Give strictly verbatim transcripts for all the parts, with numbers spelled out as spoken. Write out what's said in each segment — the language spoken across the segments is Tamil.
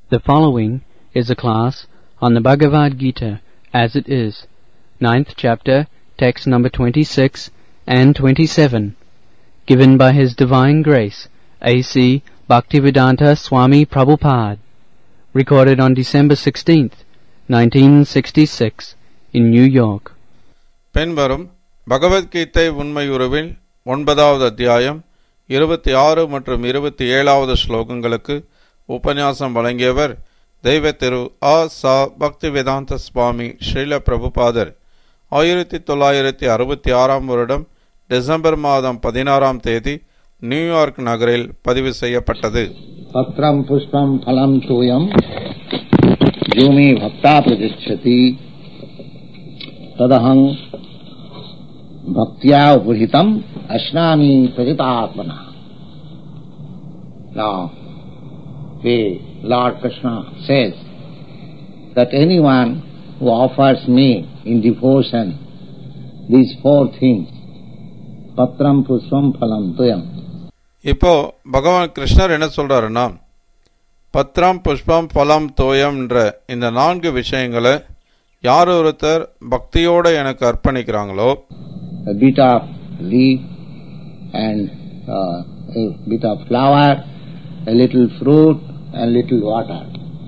The following is a class on the Bhagavad Gita as it is, ninth chapter, text number twenty-six and twenty-seven, given by His Divine Grace, A C Bhaktivedanta Swami Prabhupada, recorded on December sixteenth, nineteen sixty-six, in New York. பின்வரும் பகவத்கீதை உண்மையுறவில் ஒன்பதாவது அத்தியாயம் இருபத்தி ஆறு மற்றும் இருபத்தி ஏழாவது ஸ்லோகங்களுக்கு உபன்யாசம் வழங்கியவர் தெய்வ திரு ஆ சா பக்திவேதாந்த சுவாமி ஸ்ரீல பிரபுபாதர். ஆயிரத்தி தொள்ளாயிரத்தி அறுபத்தி ஆறாம் வருடம் டிசம்பர் மாதம் பதினாறாம் தேதி நியூயார்க் நகரில் பதிவு செய்யப்பட்டது. பத்ரம் புஷ்பம் பலம் தூயம் யூமி பக்தா பிரதிஷ்சதி ததஹங் பக்தியா உபஹிதம் அஸ்னாமி பிரஜிதாத்மனா. Now, the Lord Krishna says that anyone who offers me in devotion these four things, patram pushpam phalam tuyam. இப்போ பகவான் கிருஷ்ணர் என்ன சொல்றாருன்னா, பத்ரம் புஷ்பம் பலம் தோயம் என்ற இந்த நான்கு விஷயங்களை யார் ஒருத்தர் பக்தியோட எனக்கு அர்ப்பணிக்கிறாங்களோ, a bit of leaf and uh, a bit of flower, a little fruit and little water.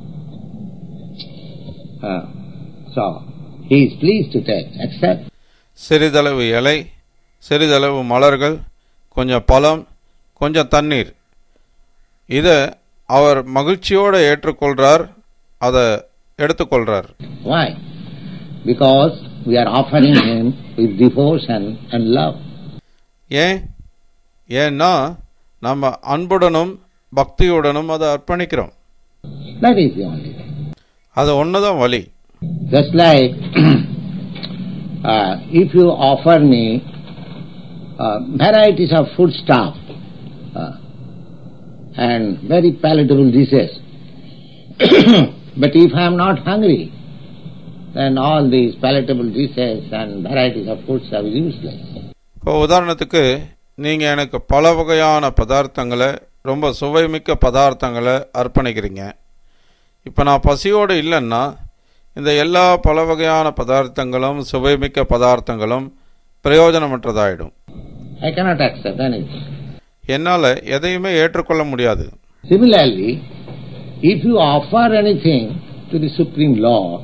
Uh, so, he is pleased to take, accept. சிறிதளவு இலை, சிறிதளவு மலர்கள், கொஞ்சம் பழம், கொஞ்சம் தண்ணீர், இதை அவர் மகிழ்ச்சியோடு ஏற்றுக்கொள்றார், அதை எடுத்துக்கொள்றார். Why? Because we are offering him with devotion and love. ஏன்? ஏன்னா நம்ம அன்புடனும் பக்தியுடனும் அதை அர்ப்பணிக்கிறோம். That is the only thing. அது ஒண்ணுதான் வழி. Just like uh, if you offer me uh, varieties of food stuff uh, and very palatable dishes, but if I am not hungry, then all these palatable dishes and varieties of foods are useless. இப்போ உதாரணத்துக்கு நீங்க எனக்கு பல வகையான பதார்த்தங்களை, ரொம்ப சுவைமிக்க பதார்த்தங்களை அர்ப்பணிக்கிறீங்க. இப்போ நான் பசியோடு இல்லைன்னா இந்த எல்லா பல வகையான பதார்த்தங்களும் சுவைமிக்க பதார்த்தங்களும் பிரயோஜனமற்றதாயிடும். I cannot accept anything. என்னால் எதையுமே ஏற்றுக்கொள்ள முடியாது. Similarly, if you offer anything to the Supreme Lord,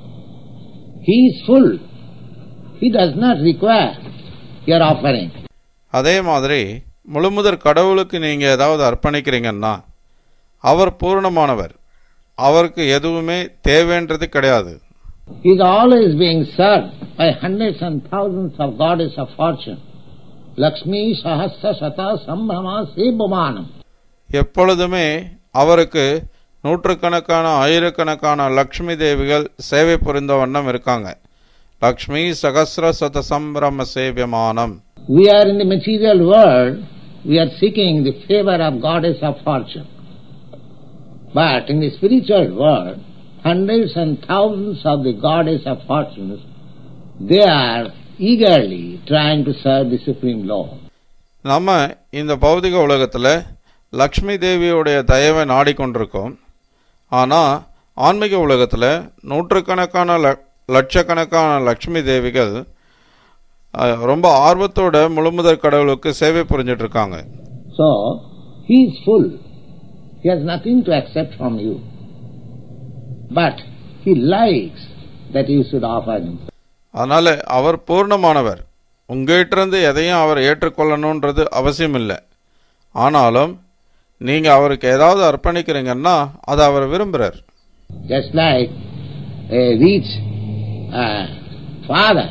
He is full. He does not require your offering. அதே மாதிரி முழுமுதற் கடவுளுக்கு நீங்க ஏதாவது அர்ப்பணிக்கிறீங்கன்னா அவர் பூர்ணமானவர், அவருக்கு எதுவுமே தேவைன்றது கிடையாது. He is always being served by hundreds and thousands of goddess of fortune. Lakshmi sahasra sata sambhrama sebhamanam. எப்பொழுதுமே அவருக்கு நூற்றுக்கணக்கான ஆயிரக்கணக்கான லக்ஷ்மி தேவிகள் சேவை புரிந்த வண்ணம் இருக்காங்க. லக்ஷ்மி சகஸ்ர சத சம்பிரம சேவியமானம். We are in the material world, we are seeking the favor of goddess of fortune. But in the spiritual world, hundreds and thousands of the goddess of fortunes, they are eagerly trying to serve the Supreme Lord. நம்ம இந்த பௌதிக உலகத்தில் லக்ஷ்மி தேவியுடைய தயவை நாடிக்கொண்டிருக்கோம். ஆனால் ஆன்மீக உலகத்தில் நூற்றுக்கணக்கான லட்சக்கணக்கான லக்ஷ்மி தேவிகள் ரொம்ப ஆர்வத்தோட முழுமுதற் கடவுளுக்கு சேவை புரிஞ்சிட்டு இருக்காங்க. So, he is full. He has nothing to accept from you. But he likes that you should offer him. அதனால அவர் பூர்ணமானவர், உங்ககிட்ட எதையும் அவர் ஏற்றுக்கொள்ளணுன்றது அவசியம் இல்லை. ஆனாலும் நீங்க அவருக்கு ஏதாவது அர்ப்பணிக்கிறீங்கன்னா அதை அவர் விரும்புறார். Just like a rich uh, father,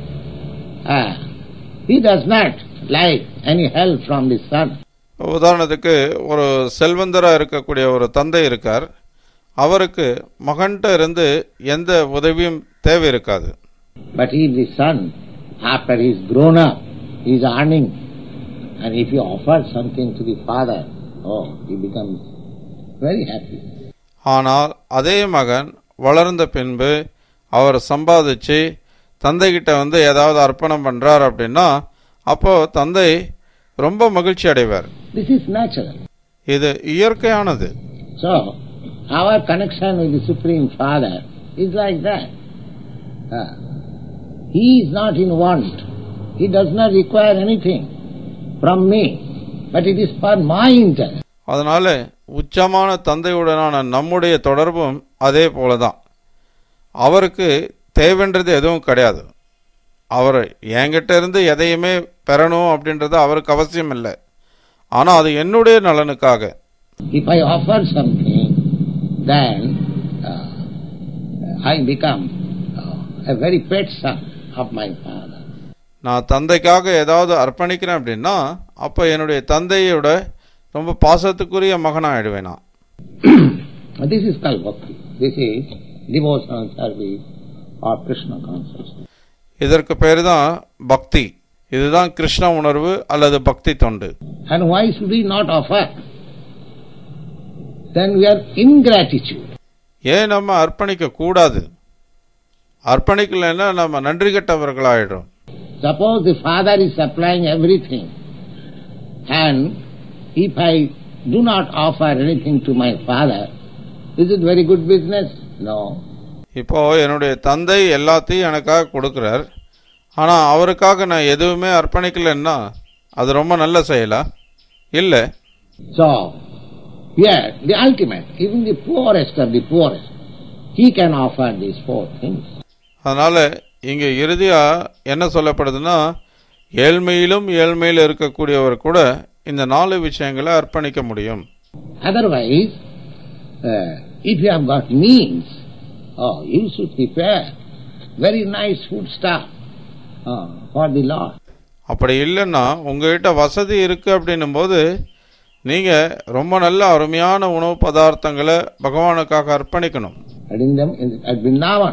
uh, he does not like any help from the son. உதாரணத்துக்கு ஒரு செல்வந்தரா இருக்கக்கூடிய ஒரு தந்தை இருக்கார், அவருக்கு மகன்கிட்ட இருந்து எந்த உதவியும் தேவை இருக்காது. But if the son, after he is grown up, he is earning, and if you offer something to the father, oh, he becomes very happy. ஆனால் அதே மகன் வளர்ந்த பின்பு அவர் சம்பாதிச்சு தந்தைகிட்ட வந்து ஏதாவது அர்ப்பணம் பண்றார் அப்படின்னா அப்போ தந்தை ரொம்ப மகிழ்ச்சி அடைவார். This is natural. இது இயற்கையானது. So, our connection with the Supreme Father is like that. Uh, he is not in want. He does not require anything from me, but it is for my interest. அதனால உச்சமான தந்தையுடனான நம்முடைய தொடர்பும் அதே போலதான். அவருக்கு தேவைன்றது எதுவும் கிடையாது. அவர் என்கிட்ட இருந்து எதையுமே பெறணும் அப்படின்றது அவருக்கு அவசியம் இல்லை. ஆனால் அது என்னுடைய நலனுக்காக. If I offer something, then uh, I become uh, a very pet son of my father. நான் தந்தைக்காக ஏதாவது அர்ப்பணிக்கிறேன் அப்படின்னா அப்ப என்னுடைய தந்தையோட ரொம்ப பாசத்துக்குரிய மகனாயிடுவேனா. This is called bhakti. This is devotional service or Krishna consciousness. இதற்கு பேரு தான் பக்தி. இதுதான் கிருஷ்ண உணர்வு அல்லது பக்தி தொண்டு. And why should we not offer? Then we are ingratitude. ஏன் நம்ம அர்ப்பணிக்க கூடாது? அர்ப்பணிக்கலைன்னா நம்ம நன்றி கெட்டவர்களாயிடும். Suppose the father is supplying everything, and if I do not offer anything to my father, is it very good business? No. இப்போ என்னுடைய தந்தை எல்லாத்தையும் எனக்காக கொடுக்கிறார். ஆனா அவருக்காக நான் எதுவுமே அர்ப்பணிக்கலைன்னா அது ரொம்ப நல்ல செயலா? இல்ல. So, yeah, the ultimate, even the poorest of the poorest, he can offer these four things. அதனால இங்க இறுதியா என்ன சொல்லப்படுதுன்னா, ஏழ்மையிலும் ஏழ்மையில் இருக்கக்கூடியவர் கூட இந்த நாலு விஷயங்களை அர்ப்பணிக்க முடியும். Otherwise, uh, if you have got means, oh, you should prepare very nice food stuff uh, for the Lord. அப்படி இல்லைன்னா உங்ககிட்ட வசதி இருக்கு அப்படின்னும் போது நீங்க ரொம்ப நல்ல அருமையான உணவு பதார்த்தங்களை பகவானுக்காக அர்ப்பணிக்கணும். In them, in, at Vrindavan,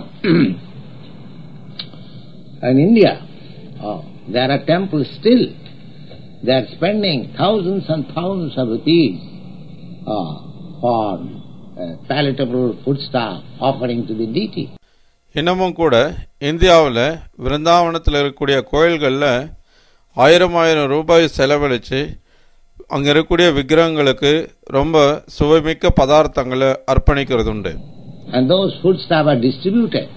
in India, oh, there are temples still. They are spending thousands and thousands of rupees uh, for uh, palatable food stuff offering to the deity. இன்னமும் கூட இந்தியாவில் விருந்தாவனத்தில் இருக்கக்கூடிய கோயில்களில் ஆயிரம் ஆயிரம் ரூபாய் செலவழித்து அங்கே இருக்கக்கூடிய விக்கிரகங்களுக்கு ரொம்ப சுவைமிக்க பதார்த்தங்களை அர்ப்பணிக்கிறது உண்டு. And those food stuff are distributed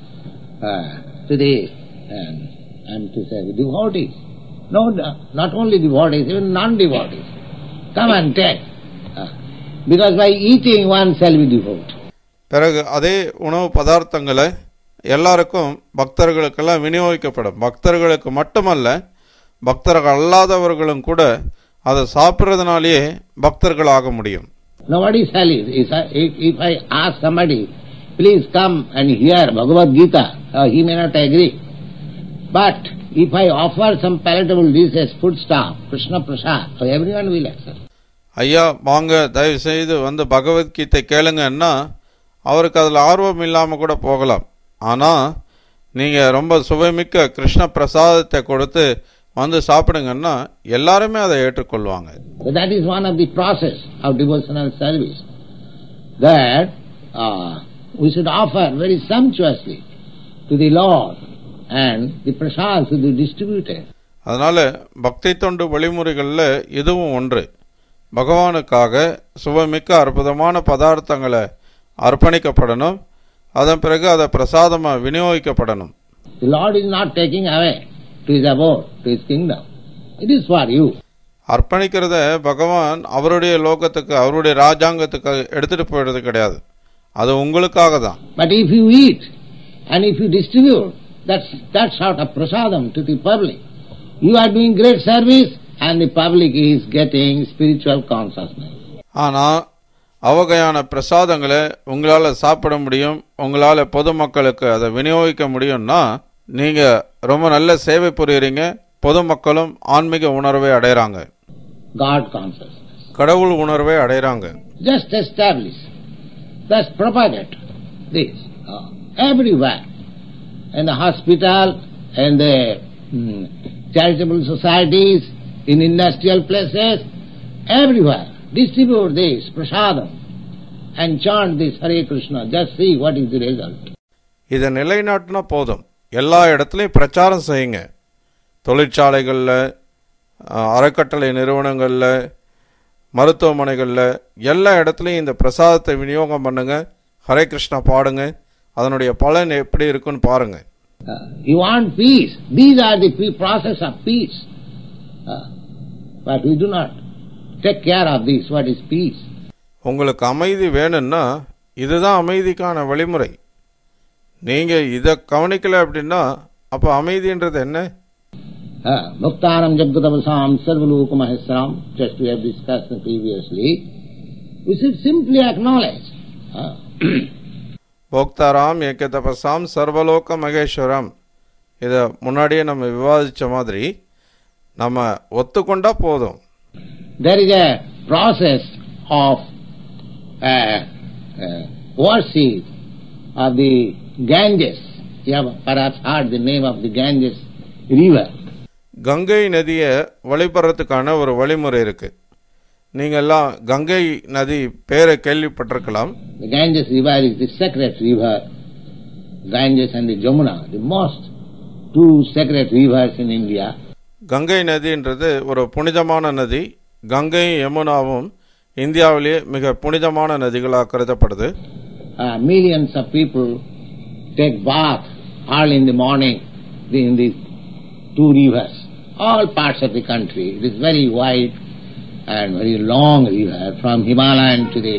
uh, to the um, and to say the devotees. No, not only devotees, even non-devotees. Come and take. Uh, because by eating one shall be devoted. பிறகு அதே உணவு பதார்த்தங்களை எல்லாருக்கும் பக்தர்களுக்கெல்லாம் விநியோகிக்கப்படும். பக்தர்களுக்கு மட்டுமல்ல, பக்தர்கள் அல்லாதவர்களும் கூட அதை சாப்பிட்றதுனாலேயே பக்தர்கள் ஆக முடியும். Nobody shall eat. If, if I ask somebody, please come and hear Bhagavad Gita, uh, he may not agree. But if I offer some palatable dishes, food stuff, Krishna Prasad, so everyone will accept. ஐயா வாங்க தயவு செய்து வந்து பகவத்கீதை கேளுங்கன்னா அவருக்கு அதில் ஆர்வம் இல்லாமல் கூட போகலாம். ஆனால் நீங்கள் ரொம்ப சுவைமிக்க கிருஷ்ண பிரசாதத்தை கொடுத்து வந்து சாப்பிடுங்கன்னா எல்லாருமே அதை ஏற்றுக்கொள்வாங்க. So that is one of the process of devotional service, that uh, we should offer very sumptuously to the Lord and the prasad should be distributed. அதனால பக்தி தொண்டு வழிமுறைகளில் இதுவும் ஒன்று. பகவானுக்காக சுவைமிக்க அற்புதமான பதார்த்தங்களை அர்ப்பணிக்கப்படணும். அதன் பிறகு அதை பிரசாதமாக விநியோகிக்கப்படணும். The Lord is not taking away to his abode, to his kingdom. It is for you. அர்ப்பணிக்கிறத பகவான் அவருடைய லோகத்துக்கு அவருடைய ராஜாங்கத்துக்கு எடுத்துட்டு போயிடுறது கிடையாது. அது உங்களுக்காக தான். But if you eat and if you distribute that that sort of prasadam to the public, you are doing great service and the public is getting spiritual consciousness. ஆனா அவகையான பிரசாதங்களை உங்களால சாப்பிட முடியும், உங்களால பொதுமக்களுக்கு அதை விநியோகிக்க முடியும்னா நீங்க ரொம்ப நல்ல சேவை புரியுறீங்க. பொதுமக்களும் ஆன்மீக உணர்வை அடையறாங்க. God consciousness. கடவுள் உணர்வை அடையறாங்க. Just establish, just propagate this uh, everywhere, in the hospital, in the mm, charitable societies, in industrial places, everywhere. Distribute this prasadam and chant this Hare Krishna. Just see what is the result. இதை நிலைநாட்டினா போதும். எல்லா இடத்துலையும் பிரச்சாரம் செய்யுங்க. தொழிற்சாலைகளில், அறக்கட்டளை நிறுவனங்களில், மருத்துவமனைகளில் எல்லா இடத்துலையும் இந்த பிரசாதத்தை விநியோகம் பண்ணுங்க, ஹரே கிருஷ்ணா பாடுங்க, அதனுடைய பலன் எப்படி இருக்குன்னு பாருங்க. Uh, you want peace. These are the process of peace. Uh, but we do not take care of this. What is peace? உங்களுக்கு அமைதி வேணும்னா இதுதான் அமைதிக்கான வழிமுறை. நீங்க இதை கவனிக்கல அப்படின்னா அப்ப அமைதின்றது என்ன? Bhaktaram Jaggadavasam Sarvaloka Maheswaram, just we have discussed previously, we should simply acknowledge. போக்தாராம் ஏகதபசாம் சர்வலோக மகேஸ்வரம், இதை முன்னாடியே நம்ம விவாதிச்ச மாதிரி நம்ம ஒத்துக்கொண்டா போதும். There is a process of uh, uh, worship of the Ganges. You have perhaps heard the name of the Ganges river. Ganga நதியை வழிபடுறதுக்கான ஒரு வழிமுறை இருக்கு. நீங்க எல்லாம் கங்கை நதி பேரை கேள்விப்பட்டிருக்கலாம். The Ganges river is the sacred river. Ganges and the Jamuna, the most two sacred rivers in India. Ganga நதின்றது ஒரு புனிதமான நதி. கங்கையும் யமுனாவும் இந்தியாவிலேயே மிக புனிதமான நதிகளாக கருதப்படுது. Uh, millions of people take bath early in the morning in the two rivers, all parts of the country. It is very wide and very long river from Himalayan to the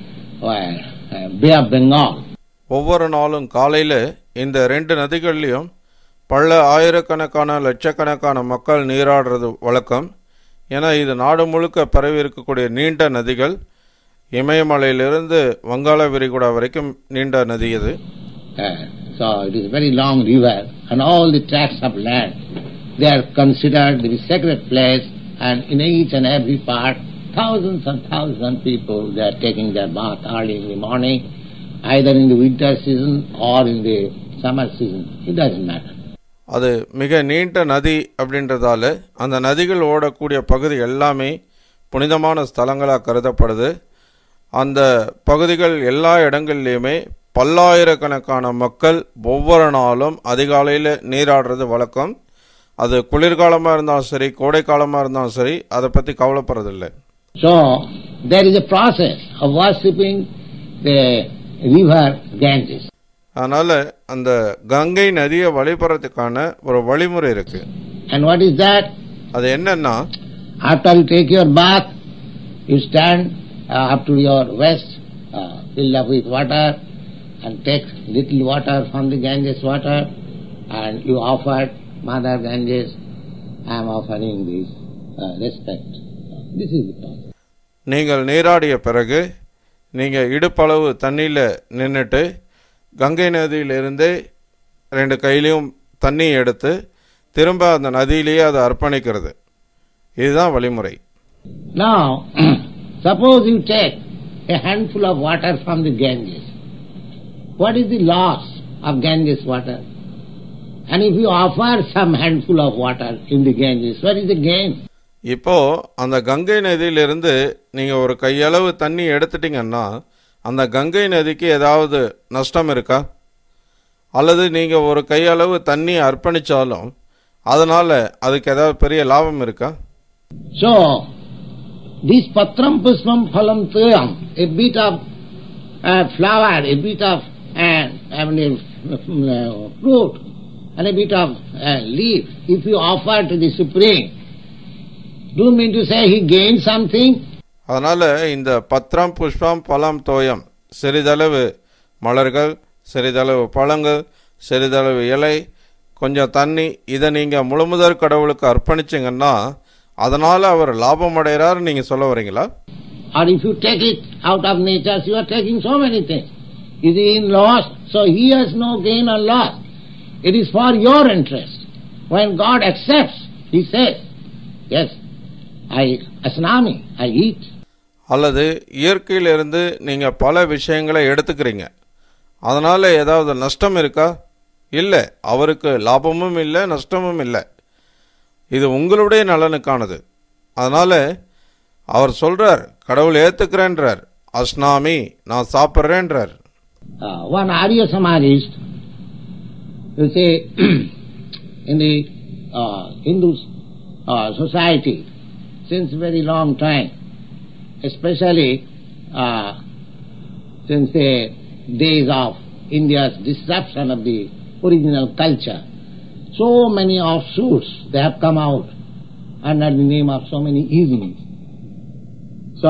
uh, Bay of Bengal. ஒவ்வொரு நாளும் காலையில இந்த ரெண்டு நதிகள்லையும் பல ஆயிரக்கணக்கான லட்சக்கணக்கான மக்கள் நீராடுறது வழக்கம். ஏன்னா இது நாடு முழுக்க பரவி இருக்கக்கூடிய நீண்ட நதிகள். இமயமலையிலிருந்து வங்காள விரிகுடா வரைக்கும் நீண்ட நதி இது. So it is a very long river and all the tracts of land, they are considered to be sacred place, and in each and every part thousands and thousands of people, they are taking their bath early in the morning, either in the winter season or in the summer season. It doesn't matter. அது மிக நீண்ட நதி அப்படின்றதால அந்த நதிகள் ஓடக்கூடிய பகுதி எல்லாமே புனிதமான ஸ்தலங்களாக கருதப்படுது. அந்த பகுதிகள் எல்லா இடங்கள்லையுமே பல்லாயிரக்கணக்கான மக்கள் ஒவ்வொரு நாளும் அதிகாலையில் நீராடுறது வழக்கம். அது குளிர்காலமாக இருந்தாலும் சரி, கோடை காலமாக இருந்தாலும் சரி, அதை பற்றி கவலைப்படுறதில்லை. So there is a process of worshipping the river Ganges. அதனால அந்த கங்கை நதியை வழிபடுறதுக்கான ஒரு வழிமுறை இருக்கு. And what is that? அது என்னன்னா, after you take your bath, you stand uh, up to your waist, uh, filled up with water, and take little water from the Ganges water, and you offer Mother Ganges, I am offering this uh, respect. This is the process. நீங்கள் நீராடிய பிறகு நீங்க இடுப்பளவு தண்ணியில நின்றுட்டு கங்கை நதியிலிருந்து ரெண்டு கையிலையும் தண்ணி எடுத்து திரும்ப அந்த நதியிலேயே அதை அர்ப்பணிக்கிறது. இதுதான் வழிமுறை. Now, suppose you take a handful of water from the Ganges. What is the loss of Ganges water? And if you offer some handful of water in the Ganges, what is the gain? இப்போ அந்த கங்கை நதியிலிருந்து நீங்க ஒரு கையளவு தண்ணி எடுத்துட்டீங்கன்னா அந்த கங்கை நதிக்கு ஏதாவது நஷ்டம் இருக்கா? அல்லது நீங்க ஒரு கையளவு தண்ணி அர்ப்பணிச்சாலும் அதனால அதுக்கு ஏதாவது பெரிய லாபம் இருக்கா? So this patram pushpam phalam tuyam, a bit of uh, flower, a bit of uh, I mean, uh, fruit and a bit of uh, leaf, if you offer to the Supreme, do you mean to say he gains something? அதனால இந்த பத்திரம் புஷ்பம் பழம் தோயம், சிறிதளவு மலர்கள், சிறிதளவு பழங்கள், சிறிதளவு இலை, கொஞ்சம் தண்ணி, இதை நீங்க முழுமுதற் கடவுளுக்கு அர்ப்பணிச்சிங்கன்னா அதனால அவர் லாபம் அடைகிறார் நீங்க சொல்ல வரீங்களா? Or if you take it out of nature, you are taking so many things. Is he in loss? So he has no gain or loss. It is for your interest. When God accepts, he says, yes, I asnami, I eat. அல்லது இயற்கையிலிருந்து நீங்க பல விஷயங்களை எடுத்துக்கிறீங்க, அதனால ஏதாவது நஷ்டம் இருக்கா? இல்லை, அவருக்கு லாபமும் இல்லை நஷ்டமும் இல்லை. இது உங்களுடைய நலனுக்கானது. அதனால அவர் சொல்றார், கடவுள் ஏத்துக்கிறேன்றார், அஸ்னாமி, நான் சாப்பிட்றேன்றார். Uh, one Arya Samadhist, you say, in the uh, Hindu uh, society, since very long time, especially uh, since the days of India's disruption of the original culture. So many offshoots, they have come out under the name of so many evenings. So,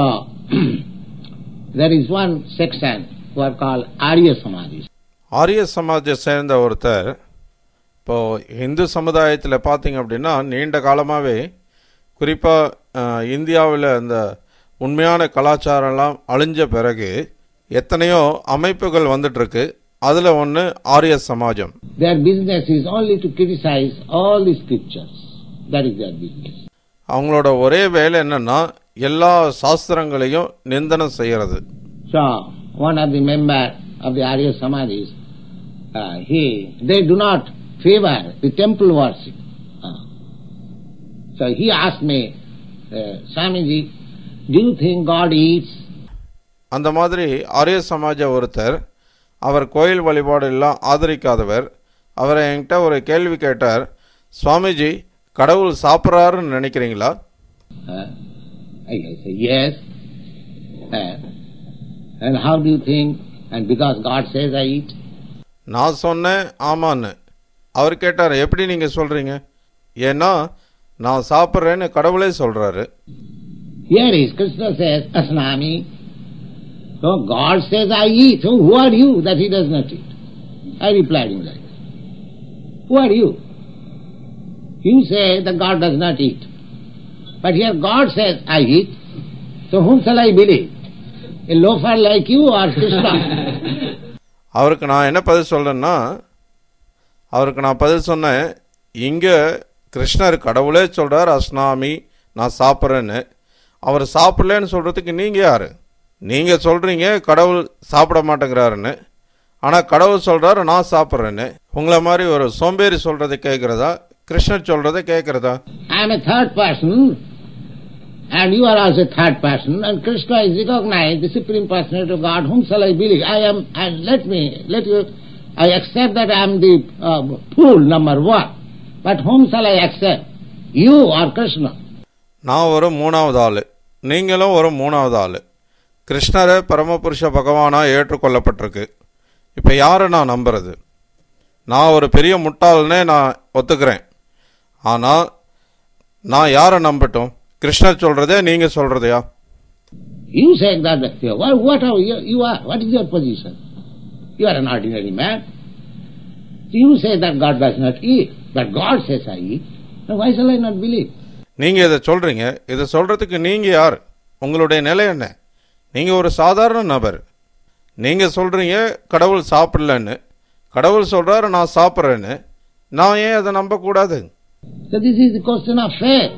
there is one section who are called Arya Samadhis. ஆரிய சமாஜை சேர்ந்த ஒருத்தர் இப்போ இந்து சமுதாயத்தில் பார்த்தீங்க அப்படின்னா நீண்ட காலமாகவே குறிப்பாக இந்தியாவில் இந்த உண்மையான கலாச்சாரம்லாம் அழிஞ்ச பிறகு எத்தனையோ அமைப்புகள் வந்துட்டுருக்கு. அதில் ஒன்று ஆரிய சமாஜம். Their business is only to criticize all the scriptures. That is their business. அவங்களோட ஒரே வேலை என்னன்னா எல்லா சாஸ்திரங்களையும் நிந்தனம் செய்யறது. So, one of the members of the Arya Samadhis, uh, he, they do not favor the temple worship. Uh, so he asked me, uh, Swamiji, do you think God eats? அந்த மாதிரி ஆரிய சமாஜ ஒருத்தர், அவர் கோயில் வழிபாடு எல்லாம் ஆதரிக்காதவர், அவரை என்கிட்ட ஒரு கேள்வி கேட்டார், சுவாமிஜி கடவுள் சாப்பிட்றாருன்னு நினைக்கிறீங்களா? Uh, I said, yes. Uh, and how do you think? And because God says I eat? நான் சொன்னேன் ஆமான்னு. அவர் கேட்டார், எப்படி நீங்கள் சொல்கிறீங்க? ஏன்னா நான் சாப்பிட்றேன்னு கடவுளே சொல்கிறாரு. Here is Krishna says, Asnami. So God says I eat. So who are you that he does not eat? I replied him like this. Who are you? You say that God does not eat. But here God says I eat. So whom shall I believe? A loafer like you or Krishna? அவருக்கு நான் என்ன பதில் சொல்றேன்னா, அவருக்கு நான் பதில் சொன்னேன், இங்கே கிருஷ்ணர் கடவுளே சொல்கிறார் அஸ்னாமி, நான் சாப்பிட்றேன்னு. அவர் சாப்பிடலன்னு சொல்கிறதுக்கு நீங்கள் யார்? நீங்கள் சொல்கிறீங்க கடவுள் சாப்பிட மாட்டேங்கிறாருன்னு, ஆனால் கடவுள் சொல்கிறாரு நான் சாப்பிட்றேன்னு. உங்களை மாதிரி ஒரு சோம்பேறி சொல்கிறத கேட்குறதா, கிருஷ்ணர் சொல்கிறத கேட்குறதா? I am a third person and you are also a third person and Krishna is recognized, the Supreme Personality of God. Whom shall I believe? I am, and let me, let you, I accept that I am the uh, fool number one. But whom shall I accept? You or Krishna? நான் ஒரு மூணாவது ஆள், நீங்களும் ஒரு மூணாவது ஆள். கிருஷ்ணரை பரமபுருஷ பகவானாக ஏற்றுக்கொள்ளப்பட்டிருக்கு. இப்போ யாரை நான் நம்புறது? நான் ஒரு பெரிய முட்டாள்னே நான் ஒத்துக்கிறேன். ஆனால் நான் யாரை நம்பட்டும்? கிருஷ்ணர் சொல்றதே நீங்க சொல்றதையா? You say that what, what are you, you are? What is your position? You are an ordinary man. You say that God does not eat, but God says I eat. Now why shall I not believe? நீங்க இதை சொல்றீங்க, இதை சொல்றதுக்கு நீங்க யார்? உங்களுடைய நிலை என்ன? நீங்க ஒரு சாதாரண நபர். நீங்க சொல்றீங்க கடவுள் சாப்பிடலன்னு, கடவுள் சொல்றாரு நான் சாப்பிட்றேன்னு. நான் ஏன் அதை நம்ப கூடாது? So this is the question of faith.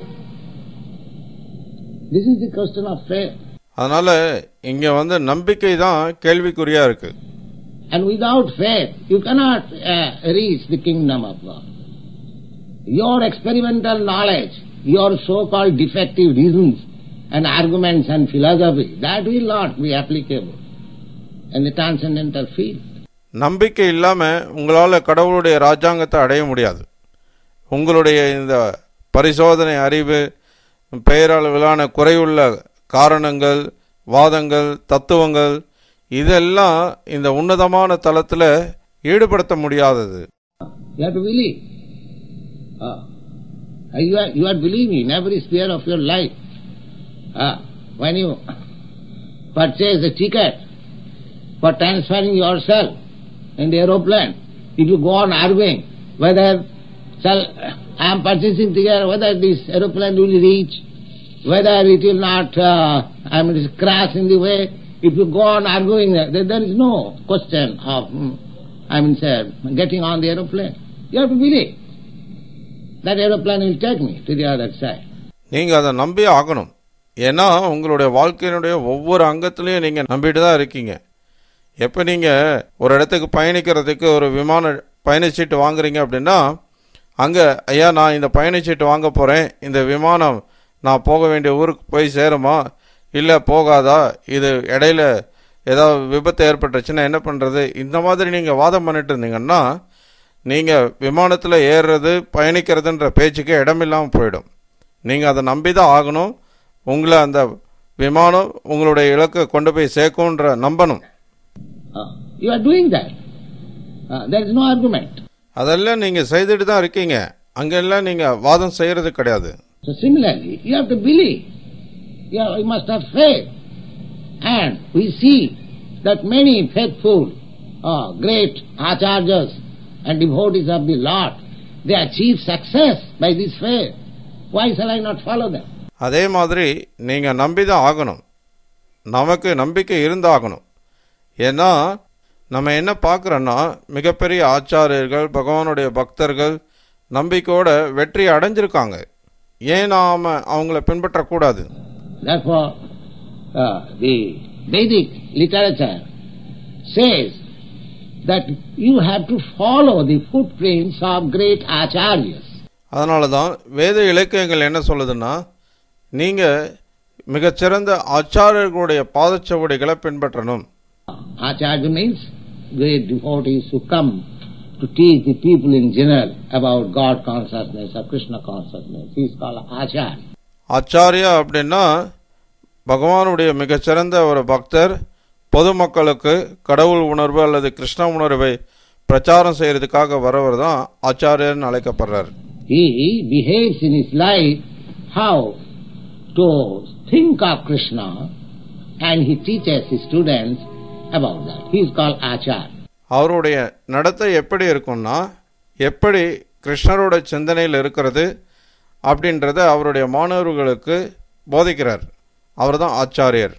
This is the question of faith. அதனால இங்க வந்து நம்பிக்கை தான் கேள்விக்குறியா இருக்கு. And without faith you cannot uh, reach the kingdom of God. Your experimental knowledge, your so-called defective reasons and arguments and philosophy, that will not be applicable in the transcendental field. நம்பிக்கை இல்லாம உங்களால கடவுளுடைய ராஜாங்கத்தை அடைய முடியாது. உங்களுடைய இந்த பரிசோதனை அறிவு, பெயரளவிலான குறையுள்ள காரணங்கள், வாதங்கள், தத்துவங்கள், இதெல்லாம் இந்த உன்னதமான தளத்தில் ஈடுபடுத்த முடியாதது. You have to believe. Uh, you, are, you are believing in every sphere of your life. Uh, when you purchase a ticket for transferring yourself in the aeroplane, if you go on arguing whether shall, I am purchasing ticket, whether this aeroplane will reach, whether it will not, uh, I mean, crash in the way, if you go on arguing, there, there is no question of, I mean, say, getting on the aeroplane. You have to believe that aeroplane will take me to the other side. நீங்க அதை நம்பி ஆகணும். ஏன்னா உங்களுடைய வாழ்க்கையினுடைய ஒவ்வொரு அங்கத்திலையும் நீங்க நம்பிட்டு தான் இருக்கீங்க. எப்போ நீங்க ஒரு இடத்துக்கு பயணிக்கிறதுக்கு ஒரு விமான பயணச்சீட்டு வாங்குறீங்க அப்படின்னா, அங்கே ஐயா நான் இந்த பயணச்சீட்டு வாங்க போகிறேன், இந்த விமானம் நான் போக வேண்டிய ஊருக்கு போய் சேருமா இல்லை போகாதா, இது இடையில ஏதாவது விபத்து ஏற்பட்டுச்சுன்னா என்ன பண்ணுறது, இந்த மாதிரி நீங்கள் வாதம் பண்ணிட்டு இருந்தீங்கன்னா நீங்கள் விமானத்தில் ஏறுறது பயணிக்கிறதுன்ற பேச்சுக்கு இடமில்லாமல் போயிடும். நீங்கள் அதை நம்பி தான் ஆகணும். உங்களை அந்த விமானம் உங்களுடைய இலக்கை கொண்டு போய் சேர்க்கும்ன்ற நம்பணும். You are doing that. Uh, there is no argument. அதெல்லாம் நீங்க செய்துட்டு தான் இருக்கீங்க, அங்கெல்லாம் நீங்க வாதம் செய்யறது கிடையாது. So similarly, you have to believe. You, have, you must have faith. And we see that many faithful, uh, great acharyas and devotees of the Lord, they achieve success by this faith. Why shall I not follow them? அதே மாதிரி நீங்க நம்பிதான் ஆகணும், நமக்கு நம்பிக்கை இருந்தாகணும். ஏன்னா நம்ம என்ன பார்க்குறோன்னா, மிகப்பெரிய ஆச்சாரியர்கள், பகவானுடைய பக்தர்கள் நம்பிக்கையோட வெற்றி அடைஞ்சிருக்காங்க. ஏன் நாம அவங்கள பின்பற்றக்கூடாது? Therefore, uh, the Vedic literature says that you have to follow the footprints of great acharyas. அதனால தான் வேத இலக்கியங்கள் என்ன சொல்லுதுன்னா, நீங்க மிகச்சிறந்த ஆச்சாரியர்களுடைய பாதச்சுவடிகளை பின்பற்றணும். Acharya means great devotees who come to teach the people in general about God consciousness or Krishna consciousness. He is called Acharya. Acharya அப்படின்னா பகவானுடைய மிகச்சிறந்த ஒரு பக்தர், பொதுமக்களுக்கு கடவுள் உணர்வு அல்லது கிருஷ்ண உணர்வை பிரச்சாரம் செய்யறதுக்காக வரவர் தான் ஆச்சாரியர்னு அழைக்கப்படுறார். He behaves in his life how to think of Krishna and he teaches his students about that. He is called Acharya. அவருடைய நடத்தை எப்படி இருக்கும்னா, எப்படி கிருஷ்ணரோட சிந்தனையில் இருக்கிறது அப்படின்றத அவருடைய மாணவர்களுக்கு போதிக்கிறார். அவர் தான் ஆச்சாரியர்.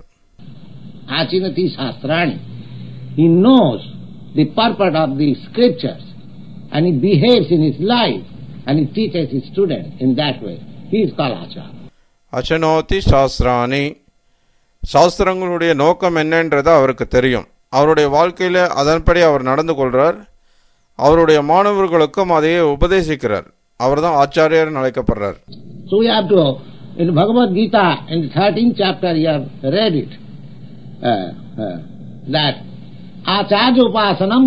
Achinati Shastrani. He knows the purport of the scriptures and he behaves in his life and he teaches his students in that way. He is called Acharya. அச்சனோதி சாஸ்திராணி. சாஸ்திரங்களுடைய நோக்கம் என்னன்றது அவருக்கு தெரியும். அவருடைய வாழ்க்கையில அதன்படி அவர் நடந்து கொள்றார். அவருடைய மாணவர்களுக்கும் அதையே உபதேசிக்கிறார். அவர் தான் ஆச்சாரியர் அழைக்கப்படுறார். So we have to, in Bhagavad Gita, in the thirteenth chapter, you have read it, uh, uh, that Acharya Upasanam,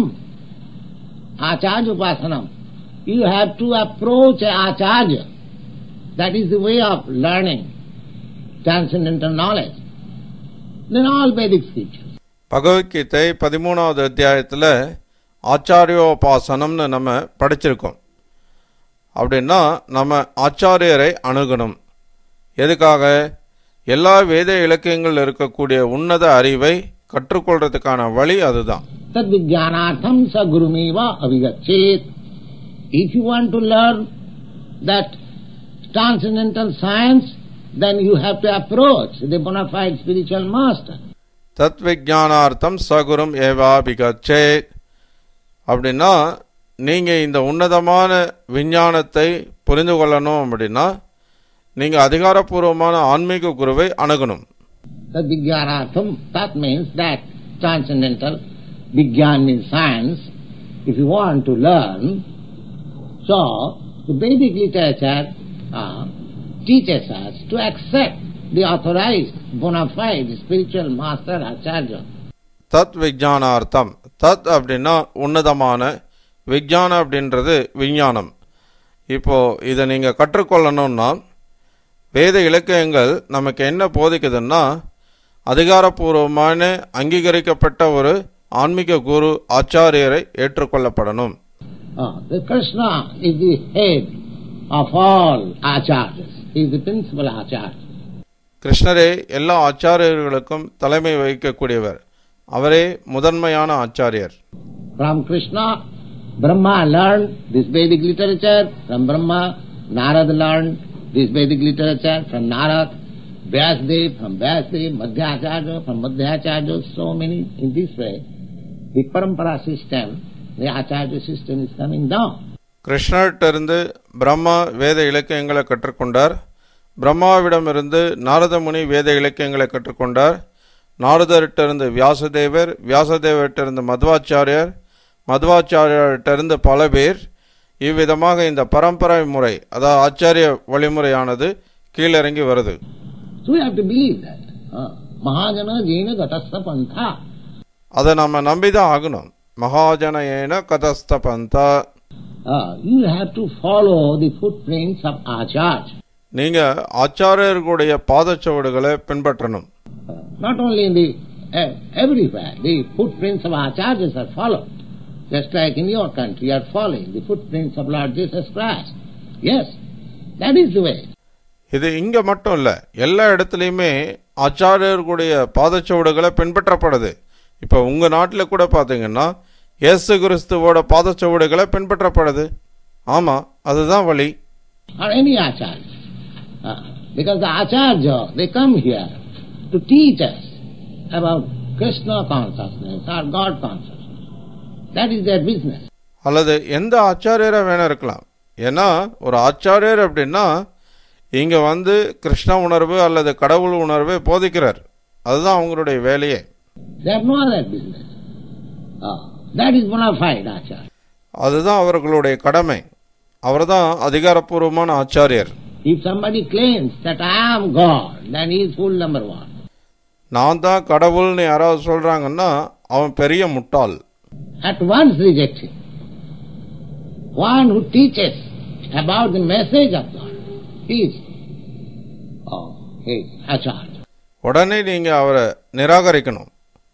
Acharya Upasanam, you have to approach an Acharya. That is the way of learning transcendental knowledge. Then all Vedic scriptures. Bhagavad Gita பதிமூணாவது அத்தியாயத்தில் ஆச்சாரியோபாசனம்னு நம்ம படிச்சிருக்கோம். அப்படின்னா நம்ம ஆச்சாரியரை அணுகணும். எதுக்காக? எல்லா வேத இலக்கியங்கள் இருக்கக்கூடிய உன்னத அறிவை கற்றுக்கொள்றதுக்கான வழி அதுதான். தத்விஜ்ஞானார்த்தம் ச குருமேவ அவிகச்சேத். If you want to learn that transcendental science, then you have to approach the bona fide spiritual master. தத்விஜ்ஞானார்த்தம் சகுரும் ஏவாபிகச்சே. அப்படின்னா நீங்க இந்த உன்னதமான விஞ்ஞானத்தை புரிந்து கொள்ளணும் அப்படின்னா நீங்க அதிகாரப்பூர்வமான ஆன்மீக குருவை அணுகணும். தத்விஜ்ஞானார்த்தம், that means that transcendental Vigyan means science. If you want to learn, so the Vedic literature uh, teaches us to accept the authorized bona fide spiritual master Acharya. தத் விஞ்ஞானார்த்தம். தத் அப்படின்னா உன்னதமான, விஞ்ஞானம் அப்படின்றது விஞ்ஞானம். இப்போ இதை நீங்க கற்றுக்கொள்ளணும்னா வேத இலக்கியங்கள் நமக்கு என்ன போதிக்குதுன்னா, அதிகாரப்பூர்வமான அங்கீகரிக்கப்பட்ட ஒரு ஆன்மீக குரு ஆச்சாரியரை ஏற்றுக்கொள்ளப்படணும். Krishna is the head of all acharyas. He is the principal acharya. கிருஷ்ணரே எல்லா ஆச்சாரியர்களுக்கும் தலைமை வகிக்கக்கூடியவர். அவரே முதன்மையான ஆச்சாரியர். From Krishna, Brahma learned this Vedic literature. From Brahma, Narad learned this Vedic literature. From Narad, Vyasdev. From Vyasdev, Madhyacharya. From Madhyacharya, so many. In this way, the parampara system, the acharya system is coming down. கிருஷ்ணர்கிட்ட பிரம்மா வேத இலக்கியங்களை கற்றுக்கொண்டார். பிரம்மாவிடமிருந்து நாரத முனி வேத இலக்கியங்களை கற்றுக்கொண்டார். நாரதர்கிட்ட வியாசதேவர், வியாசதேவர்கிட்ட மத்வாச்சாரியர், மத்வாச்சாரியர்கிட்ட பல பேர். இவ்விதமாக இந்த பரம்பரை முறை, அதாவது ஆச்சாரிய வழிமுறையானது கீழிறங்கி வருது. அதை நம்ம நம்பிதான் ஆகணும். மகாஜன ஏன கதஸ்த பந்தா. நீங்க ஆச்சாரியர்களுடைய பாதச்சுவடுகளை பின்பற்றணும். not only in the uh, everywhere, the footprints of Acharyas are followed. Just like in your country, you are following the footprints of Lord Jesus Christ. Yes, that is the way. இது இங்க மட்டும் இல்ல, எல்லா இடத்துலையுமே ஆச்சாரியர்களுடைய பாதச்சுவடுகளை பின்பற்றப்படுது. இப்போ உங்க நாட்டில் கூட பார்த்தீங்கன்னா இயேசு கிறிஸ்துவோட பாதச்சுவடுகளை பின்பற்றப்படுது. ஆமா, அதுதான் வழி. Or any acharya. Uh, because the acharya, they come here to teach us about Krishna consciousness or God consciousness. That is their business. அல்லது எந்த ஆச்சாரியரா வேணா இருக்கலாம். ஏன்னா ஒரு ஆச்சாரியர் அப்படின்னா இங்க வந்து கிருஷ்ண உணர்வு அல்லது கடவுள் உணர்வை போதிக்கிறார். அதுதான் அவங்களுடைய வேலையே. They have no other business. Uh, that is bona fide acharya. அதுதான் அவர்களுடைய கடமை. அவர்தான் அதிகாரப்பூர்வமான ஆச்சாரியர். If somebody claims that I am God, then he is fool number one. நான் தான் கடவுள்னு யாராவது சொல்றாங்கன்னா அவன் பெரிய முட்டாள். At once reject him. One who teaches about the message of God, he is oh, he is acharya. உடனே நீங்க அவரை நிராகரிக்கணும்.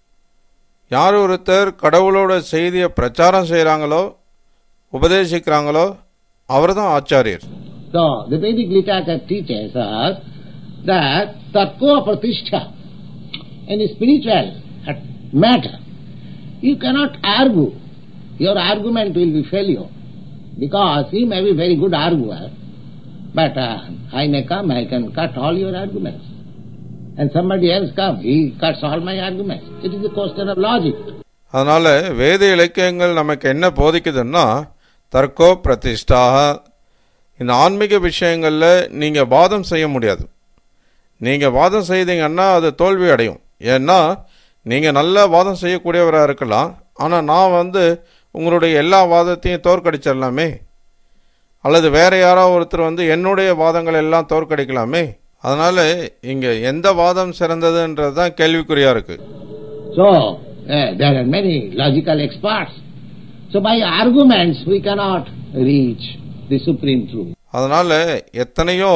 யார் ஒருத்தர் கடவுளோட செய்தியை பிரச்சாரம் செய்யறாங்களோ உபதேசிக்கிறாங்களோ அவர்தான் ஆச்சாரியர். So the Vedic literature teaches us that tatko pratishtha in the spiritual matter you cannot argue. Your argument will be failure because he may be very good arguer, but uh, I may come, I can cut all your arguments, and somebody else comes, he cuts all my arguments. It is a question of logic. அதனால வேத இலக்கியங்கள் நமக்கு என்ன போதிக்குதுன்னா தர்க்கோ பிரதிஷ்டாக. இந்த ஆன்மீக விஷயங்கள்ல நீங்க வாதம் செய்ய முடியாது. நீங்க வாதம் செய்தீங்கன்னா அது தோல்வி அடையும். ஏன்னா நீங்க நல்ல வாதம் செய்யக்கூடியவராக இருக்கலாம், ஆனா நான் வந்து உங்களுடைய எல்லா வாதத்தையும் தோற்கடிச்சிடலாமே, அல்லது வேற யாராவது ஒருத்தர் வந்து என்னுடைய வாதங்கள் எல்லாம் தோற்கடிக்கலாமே. அதனால இங்க எந்த வாதம் சிறந்ததுன்றதுதான் கேள்விக்குறியா இருக்கு. So uh, there are many logical experts. So by arguments we cannot reach the supreme truth. அதனால எத்தனையோ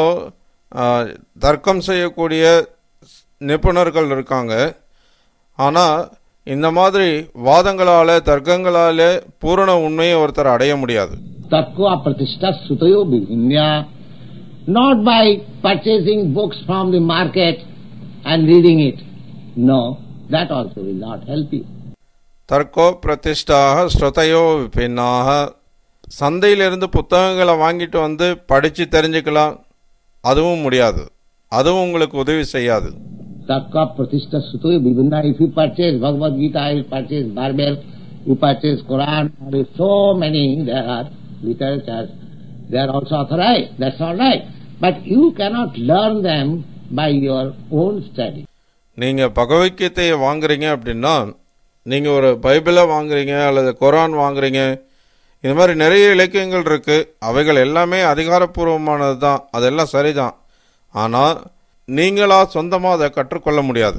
தர்க்கம் செய்யக்கூடிய நிபுணர்கள் இருக்காங்க, ஆனா இந்த மாதிரி வாதங்களால தர்க்கங்களால பூரண உண்மையை ஒருத்தர் அடைய முடியாது. Tatko pratishtha sutayo vivinya, not by purchasing books from the market and reading it. No, that also will not help you. தர்க்கோ பிரதிஷ்டாக ஸ்ருதையோ விபின்னாக. சந்தையிலிருந்து புத்தகங்களை வாங்கிட்டு வந்து படிச்சு தெரிஞ்சுக்கலாம், அதுவும் முடியாது, அதுவும் உங்களுக்கு உதவி செய்யாது. Takka pratishtha sutayo vivinna. If you purchase Bhagavad Gita, you purchase Bible, you purchase Quran, there is so many, there are literatures, they are also authorized, that's all right. But you cannot learn them by your own study. நீங்க பகவத்கீதையை வாங்குறீங்க அப்படின்னா, நீங்க ஒரு பைபிளை வாங்குறீங்க அல்லது குரான் வாங்குறீங்க, இந்த மாதிரி நிறைய இலக்கியங்கள் இருக்கு, அவைகள் எல்லாமே அதிகாரப்பூர்வமானது தான், அதெல்லாம் சரிதான். ஆனா நீங்களா சொந்தமா அதை கற்றுக்கொள்ள முடியாது.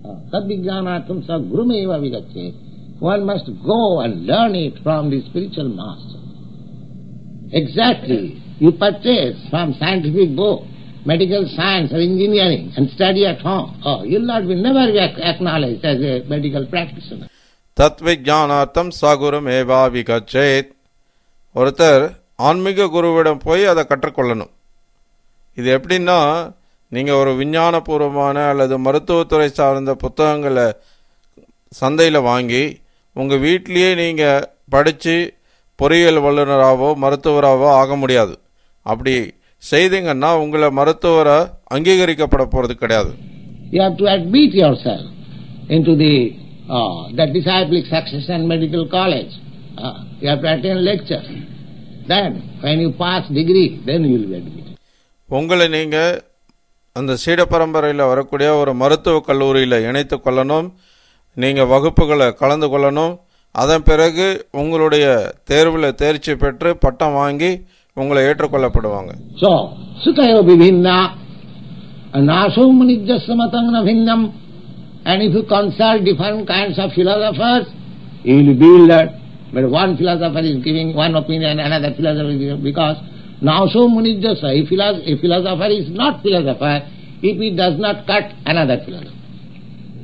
One must go and learn it from the spiritual master. Exactly, you purchase from scientific book, medical science or engineering and study at home. Oh, you will not be never be acknowledged as a medical practitioner. தத்விஜானார்த்தம் சகுரும் ஏவா விகச்சேத். ஒருத்தர் ஆன்மீக குருவிடம் போய் அதை கற்றுக்கொள்ளணும். இது எப்படின்னா, நீங்க ஒரு விஞ்ஞானபூர்வமான அல்லது மருத்துவத்துறை சார்ந்த புத்தகங்களை சந்தையில் வாங்கி உங்க வீட்டிலேயே நீங்க படிச்சு பொறியியல் வல்லுநராகவோ மருத்துவராகவோ ஆக முடியாது. அப்படி செய்தீங்கன்னா உங்களை மருத்துவரை அங்கீகரிக்கப்பட போறது கிடையாது. You have to admit yourself into the uh, the disciplic succession medical college. Uh, you have to attend lecture. Then when you pass degree, then you will be admitted. உங்களை நீங்க அந்த சீட பரம்பரையில் வரக்கூடிய ஒரு மருத்துவ கல்லூரியில் இணைத்து கொள்ளணும். நீங்க வகுப்புகளை கலந்து கொள்ளணும். அதன் பிறகு உங்களுடைய தேர்வில் தேர்ச்சி பெற்று பட்டம் வாங்கி உங்களை ஏற்றுக்கொள்ளப்படுவாங்க. So, sutayo vivinna anaso munijjasamatam navinnam. And if you consult different kinds of philosophers, you will be learned. But one philosopher is giving one opinion, another philosopher is giving, because now so munijjasa, a philosopher is not philosopher if he does not cut another philosopher.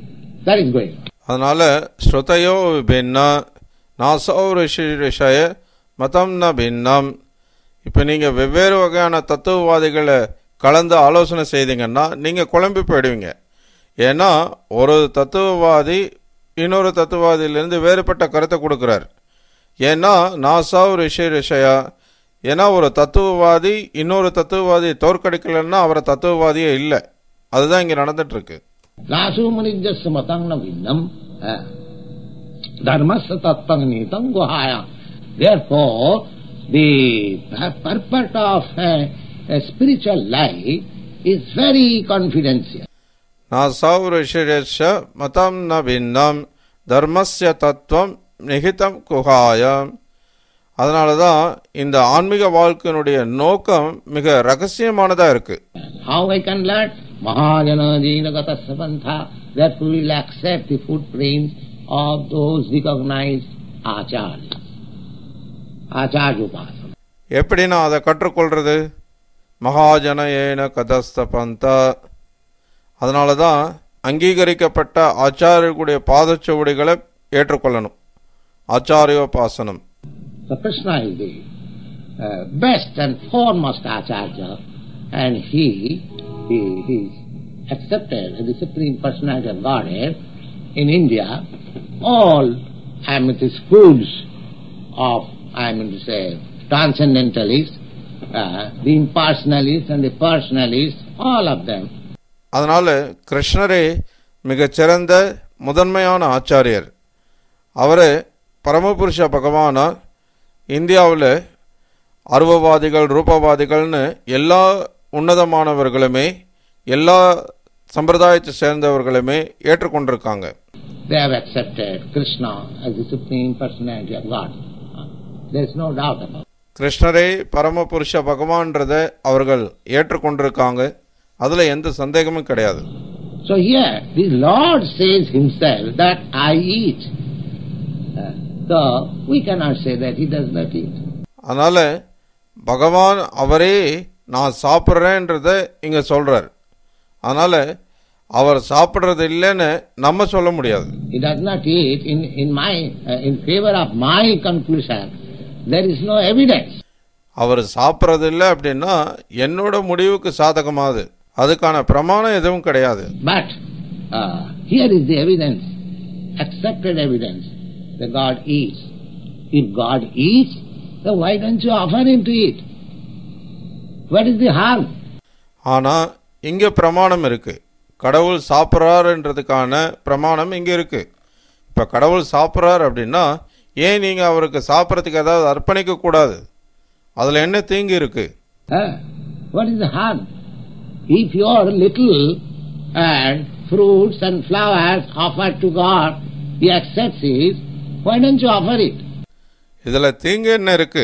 That is going on. அதனால ஸ்ருதயோ பின்ன நாசோ ரிஷி ரிஷய மதம் ந பின்னம். இப்போ நீங்கள் வெவ்வேறு வகையான தத்துவவாதிகளை கலந்து ஆலோசனை செய்தீங்கன்னா நீங்கள் குழம்பி போயிடுவீங்க. ஏன்னா ஒரு தத்துவவாதி இன்னொரு தத்துவவாதியிலிருந்து வேறுபட்ட கருத்தை கொடுக்குறார். ஏன்னா நாசா ரிஷி ரிஷயா, ஏன்னா ஒரு தத்துவவாதி இன்னொரு தத்துவவாதியை தோற்கடிக்கலன்னா அவரை தத்துவவாதியே இல்லை. அதுதான் இங்கே நடந்துட்டு இருக்கு. நாசோ மனிஜஸ் மதம் ந பின்னம் தர்மஸ்ய தத்வம் நீதம் குஹாயா. Therefore, the purport of a, a spiritual life is very confidential. நாசௌ ரிஷிரேஷ மதம் ந பின்னம் தர்மஸ்ய தத்துவம் நிகிதம் குஹாயம். அதனால தான் இந்த ஆன்மீக வாழ்க்கையினுடைய நோக்கம் மிக ரகசியமானதாக இருக்கு. How I can learn? Mahajana jinagatasya pantha, that we will accept the footprints of those recognized acharyas. Acharya upasana. எப்படி நான் அதை கற்றுக்கொள்றது? மகாஜன ஏன கதஸ்த பந்தா. அதனால தான் அங்கீகரிக்கப்பட்ட ஆச்சாரியர்களுடைய பாதச்சுவடிகளை ஏற்றுக்கொள்ளணும். ஆச்சாரியோபாசனம். So Krishna is the uh, best and foremost acharya, and he, he, he is accepted as the Supreme Personality of Godhead. In India, all, I mean, the schools of, I mean to say, transcendentalists, uh, the impersonalists and the personalists, all of them. அதனால கிருஷ்ணரே மிகச்சிறந்த முதன்மையான ஆச்சாரியர். அவரே பரமபுருஷ பகவானா. இந்தியாவில் அருவவாதிகள் ரூபவாதிகள்னு எல்லா உன்னதமானவர்களுமே எல்லா சம்பிரதாயத்தை சேர்ந்தவர்களுமே ஏற்றுக்கொண்டிருக்காங்க. They have accepted Krishna as the Supreme Personality of God. There is no doubt about it. கிருஷ்ணரே பரமபுருஷ பகவான்றதை அவர்கள் ஏற்றுக்கொண்டிருக்காங்க. அதுல எந்த சந்தேகமும் கிடையாது. So here the Lord says himself that I eat. Uh, so we cannot say that he does not eat. அதனால பகவான் அவரே நான் சாப்பிட்றேன்றத இங்க சொல்றார். அதனால அவர் சாப்பிட்றது இல்லைன்னு நம்ம சொல்ல முடியாது. He does not eat in in my uh, in favor of my conclusion. There is no evidence. அவர் சாப்பிட்றது இல்லை அப்படின்னா என்னோட முடிவுக்கு சாதகமாது. அதுக்கான பிரமாணம் எதுவும் கிடையாது. But uh, here is the evidence, accepted evidence, that God eats. If God eats, then why don't you offer him to eat? What is the harm? ஆனா இங்க பிரமாணம் இருக்கு. கடவுள் சாப்பிட்றாருன்றதுக்கான பிரமாணம் இங்க இருக்கு. இப்ப கடவுள் சாப்பிட்றாரு அப்படின்னா ஏன் நீங்க அவருக்கு சாப்பிட்றதுக்கு ஏதாவது அர்ப்பணிக்க கூடாது? அதுல என்ன தீங்கு இருக்கு? Uh, what is the harm? If your little and fruits and flowers offered to God, he accepts it, why don't you offer it? இதுல தீங்கு என்ன இருக்கு?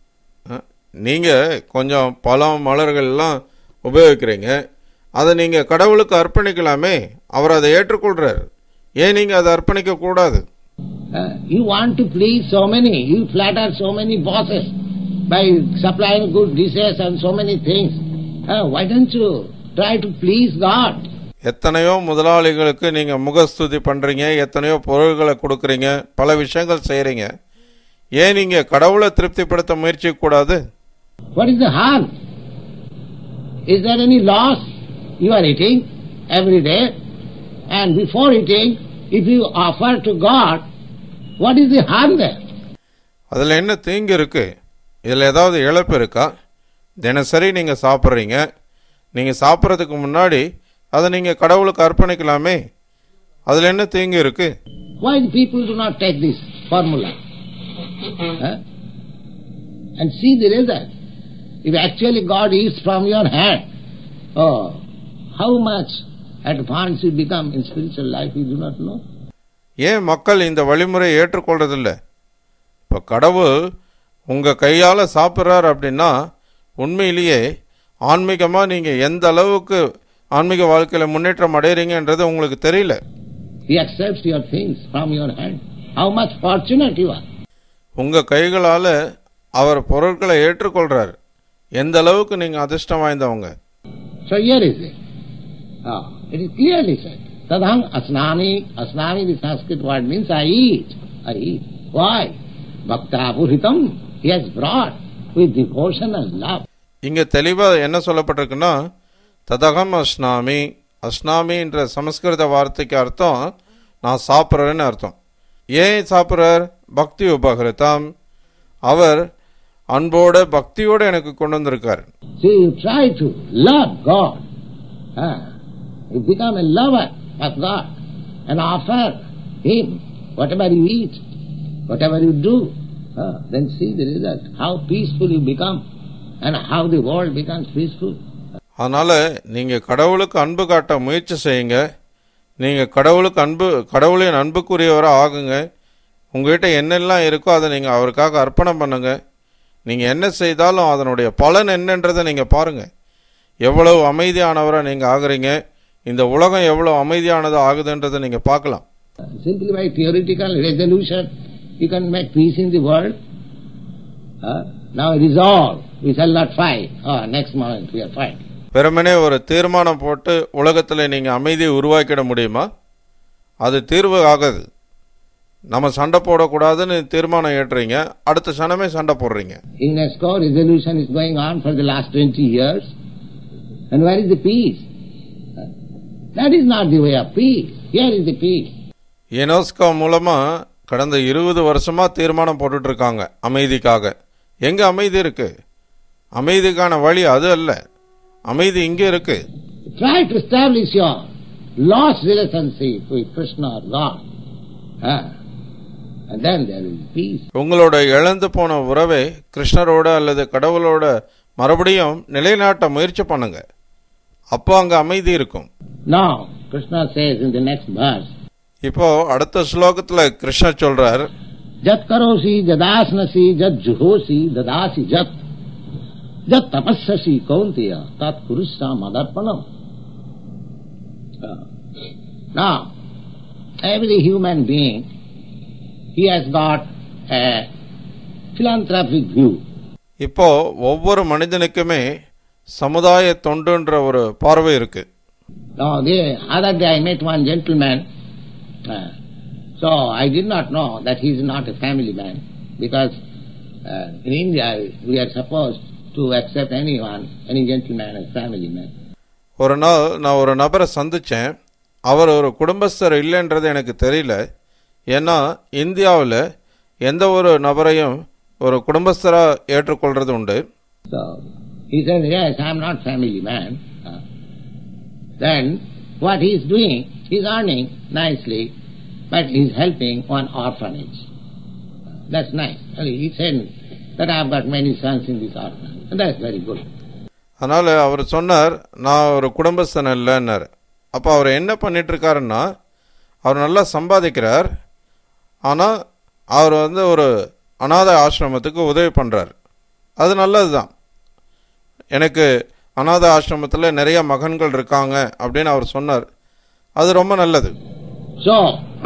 நீங்க கொஞ்சம் பழம் மலர்கள் எல்லாம் உபயோகிக்கிறீங்க. அதை நீங்க கடவுளுக்கு அர்ப்பணிக்கலாமே. அவர் அதை ஏற்றுக்கொள்றார். ஏன் நீங்க அதை அர்ப்பணிக்க கூடாது? Uh, you want to please so many, you flatter so many bosses by supplying good dishes and so many things. Uh, why don't you try to please God? எத்தனையோ முதலாளிகளுக்கு நீங்க முகஸ்துதி பண்றீங்க, எத்தனையோ பொருள்களை கொடுக்கறீங்க, பல விஷயங்கள் செய்றீங்க. ஏன் நீங்க கடவுளை திருப்திப்படுத்த முயற்சிக்க கூடாது? What is the harm? Is there any loss? You are eating every day, and before eating, if you offer to God, what is the harm there? அதுல என்ன தீங்கு இருக்கு? இதுல ஏதாவது இழப்பு இருக்கா? தினசரி நீங்க சாப்பிட்றீங்க. நீங்க சாப்பிட்றதுக்கு முன்னாடி அதை நீங்க கடவுளுக்கு அர்ப்பணிக்கலாமே. அதுல என்ன தீங்கு இருக்கு? Why the people do not take this formula huh? and see the result? If actually God eats from your hand, oh, how much advanced you become in spiritual life, you do not know. ஏன் மக்கள் இந்த வழிமுறையை ஏற்றுக்கொள்றதில்ல? இப்ப கடவுள் உங்க கையால சாப்பிட்றார் அப்படின்னா உண்மையிலேயே ஆன்மீகமா நீங்க எந்த அளவுக்கு ஆன்மீக வாழ்க்கையில முன்னேற்றம் அடைறீங்கன்றது உங்களுக்கு தெரியல. He accepts your things from your hand. How much fortunate you are. உங்க கைகளால அவர் பொருட்களை ஏற்றுக்கொள்றார். எந்த அளவுக்கு நீங்க அதிர்ஷ்டம் வாய்ந்தவங்க. So here is it. Oh, it is clearly said. Tadhang asnami, asnami, the Sanskrit word means I eat. I eat. Why? Bhakta puritam, he has brought with devotion and love. இங்க தெளிவா என்ன சொல்லப்பட்டிருக்குன்னா, ததகம் அஸ்னாமி, அஸ்னாமி என்ற சமஸ்கிருத வார்த்தைக்கு அர்த்தம் நான் சாப்பிட்றேன்னு அர்த்தம். ஏன் சாப்பிட்றார்? பக்தி உபகிருத்தம், அவர் அன்போட பக்தியோட எனக்கு கொண்டு வந்திருக்கார். So you try to love God. Ah, you become a lover of God and offer Him whatever you eat, whatever you do. Ah, then see the result, how peaceful you become and how the world becomes peaceful. அதனால நீங்க கடவுளுக்கு அன்பு காட்ட முயற்சி செய்யுங்க. நீங்க கடவுளுக்கு அன்பு கடவுளின் அன்புக்குரியவராக ஆகுங்க. உங்ககிட்ட என்னெல்லாம் இருக்கோ அதை நீங்க அவருக்காக அர்ப்பணம் பண்ணுங்க. நீங்க என்ன செய்தாலும் அதனுடைய பலன் என்னன்றதை நீங்க பாருங்க. எவ்வளவு அமைதியானவராக நீங்க ஆகுறீங்க, இந்த உலகம் எவ்வளவு அமைதியானது ஆகுதுன்றதை நீங்க பார்க்கலாம். Simply by theoretical resolution you can make peace in the world. Uh, now resolve, we shall not fight. Oh, next moment we are fighting. வெறுமனே ஒரு தீர்மானம் போட்டு உலகத்தில் நீங்க அமைதியை உருவாக்கிட முடியுமா? அது தீர்வு ஆகாது. நம்ம சண்டை போடக்கூடாதுன்னு தீர்மானம் ஏற்றுறீங்க, அடுத்த சனமே சண்டை போடுறீங்க. UNESCO resolution is going on for the last twenty years, and where is the peace? That is not the way of peace. Here is the peace. UNESCO மூலமா கடந்த இருபது வருஷமா தீர்மானம் போட்டுட்டு இருக்காங்க அமைதிக்காக. எங்க அமைதி இருக்கு? அமைதிக்கான வழி அது அல்ல. அமைதி இங்க இருக்கு. Try to establish your lost relationship with Krishna or God. Ah. And then there will be peace. உங்களோட இழந்து போன உறவை கிருஷ்ணரோட அல்லது கடவுளோட மறுபடியும் நிலைநாட்ட முயற்சி பண்ணுங்க. அப்போ அங்க அமைதி இருக்கும். Now Krishna says in the next verse. இப்போ அடுத்த ஸ்லோகத்துல கிருஷ்ணர் சொல்றார், ஜத் கரோசி ஜதாஸ்னசி ஜத் ஜுஹோசி ததாசி ஜத் ஜத் தபஸ்ஸசி கௌந்திய தத் குருஷா மதர்ப்பணம். Now every human being, he has got a philanthropic view. இப்போ ஒவ்வொரு மனிதனுக்குமே சமுதாய தொண்டுன்ற ஒரு பார்வை இருக்கு. Now the other day I met one gentleman. Uh, so I did not know that he is not a family man, because uh, in India we are supposed to accept anyone, any gentleman as family man. ஒரு நாள் நான் ஒரு நபரை சந்திச்சேன். அவர் ஒரு குடும்பஸ்தர் இல்லைன்றது எனக்கு தெரியல. ஏன்னா இந்தியாவில் எந்த ஒரு நபரையும் ஒரு குடும்பஸ்தரா ஏற்றுக்கொள்றது உண்டு. So he said, yes, I am not family man. Uh, then what he is doing, he is earning nicely, but he is helping one orphanage. That's nice. He said that I have got many sons in this orphanage, and that's very good. அதனால அவர் சொன்னார், நான் ஒரு குடும்பஸ்தன் இல்லைன்னாரு. அப்போ அவர் என்ன பண்ணிட்டு இருக்காருன்னா, அவர் நல்லா சம்பாதிக்கிறார், ஆனால் அவர் வந்து ஒரு அநாத ஆசிரமத்துக்கு உதவி பண்ணுறார். அது நல்லது தான். எனக்கு அநாத ஆசிரமத்தில் நிறைய மகன்கள் இருக்காங்க அப்படின்னு அவர் சொன்னார். அது ரொம்ப நல்லது. So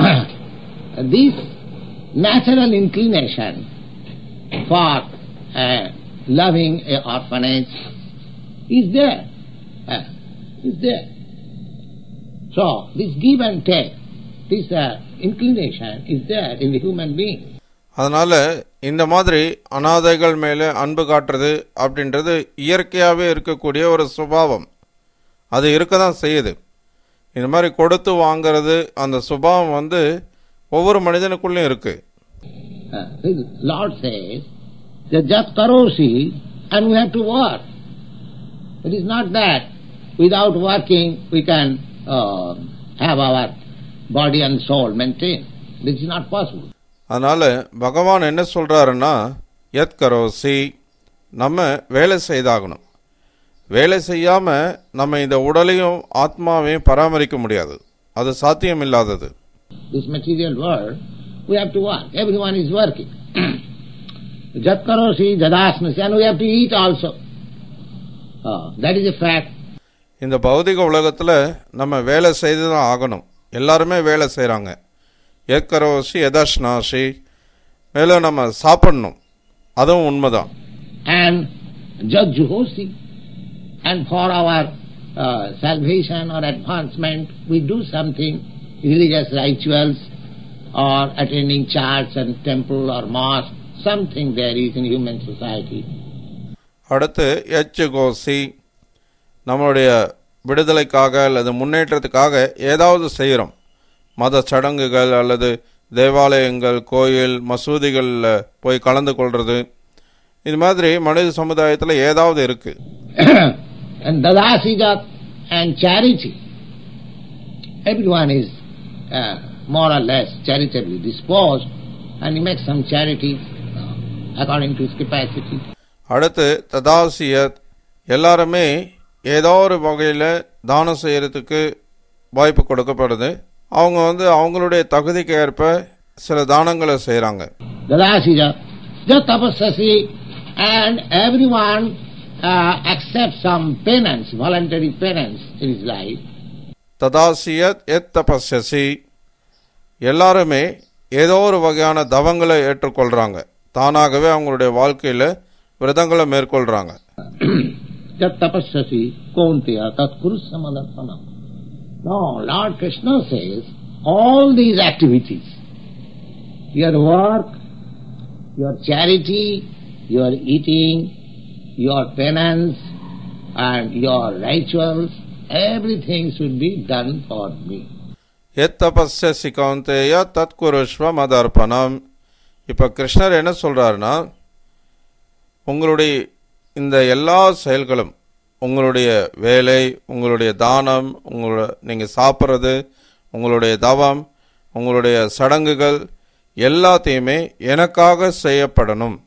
this natural inclination for uh, loving a orphanage is there. Uh, is there. So this give and take, this uh, inclination is there in the human being. அதனால இந்த மாதிரி அநாதைகள் மேலே அன்பு காட்டுறது அப்படின்றது இயற்கையாகவே இருக்கக்கூடிய ஒரு சுபாவம். அது இருக்க தான் செய்யுது. இந்த மாதிரி கொடுத்து வாங்கிறது அந்த சுபாவம் வந்து ஒவ்வொரு மனிதனுக்குள்ளேயும் இருக்கு. Lord says, just karosi, and we have to work. It is not that without working we can uh, have our body and soul maintained. This is not possible. அதனால பகவான் என்ன சொல்றாருன்னா, யத் கரோசி, நம்ம வேலை செய்தாகணும். வேலை செய்யாம நம்ம இந்த உடலையும் ஆத்மாவையும் பராமரிக்க முடியாது. அது சாத்தியம் இல்லாதது. This material world, we have to work. Everyone is working. Jat karosi jadasnasi, and we have to eat also. Oh, that is a fact. இந்த பௌதிக உலகத்துல நம்ம வேலை செய்துதான் ஆகணும். எல்லாருமே வேலை செய்யறாங்க. யத் கரோசி யதஸ்னாசி, மேலும் நம்ம சாப்பிடணும். அதுவும் உண்மைதான். And jat juhosi, and for our uh, salvation or advancement, we do something, religious rituals or attending church and temple or mosque, something there is in human society. அடுத்து எச் கோசி, நம்மளுடைய விடுதலைக்காக அல்லது முன்னேற்றத்துக்காக ஏதாவது செய்கிறோம். மத சடங்குகள் அல்லது தேவாலயங்கள், கோயில், மசூதிகளில் போய் கலந்து கொள்வது, இது மாதிரி மனித சமுதாயத்தில் ஏதாவது இருக்கு. And dadasija and charity, everyone is uh, more or less charitably disposed and he makes some charity uh, according to his capacity. அடுத்து ததாசியத், எல்லாருமே ஏதோ ஒரு வகையில் தானம் செய்யறதுக்கு வாய்ப்பு கொடுக்கப்படுது. அவங்க வந்து அவங்களுடைய தகுதிக்கு ஏற்ப சில தானங்களை செய்யறாங்க. Dadasija, jatapasasi, and everyone uh, accepts some penance, voluntary penance in his life. ததாசியத் எத் தபஸ்யசி, எல்லாருமே ஏதோ ஒரு வகையான தவங்களை ஏற்றுக்கொள்றாங்க. தானாகவே அவங்களுடைய வாழ்க்கையில விரதங்களை மேற்கொள்றாங்க. Jatapasasi konteya tat kurusamadapanam. No, Lord Krishna says all these activities, your work, your charity, your eating, your penance and your rituals, everything should be done for me. எத் தபஸ்யசி கௌந்தேய தத் குருஷ்வ மதர்ப்பணம். இப்ப கிருஷ்ணர் என்ன சொல்றாருன்னா, உங்களுடைய இந்த எல்லா செயல்களும், உங்களுடைய வேலை, உங்களுடைய தானம், உங்களோட நீங்க சாப்பிட்றது, உங்களுடைய தவம், உங்களுடைய சடங்குகள் எல்லாத்தையுமே எனக்காக செய்யப்படணும்.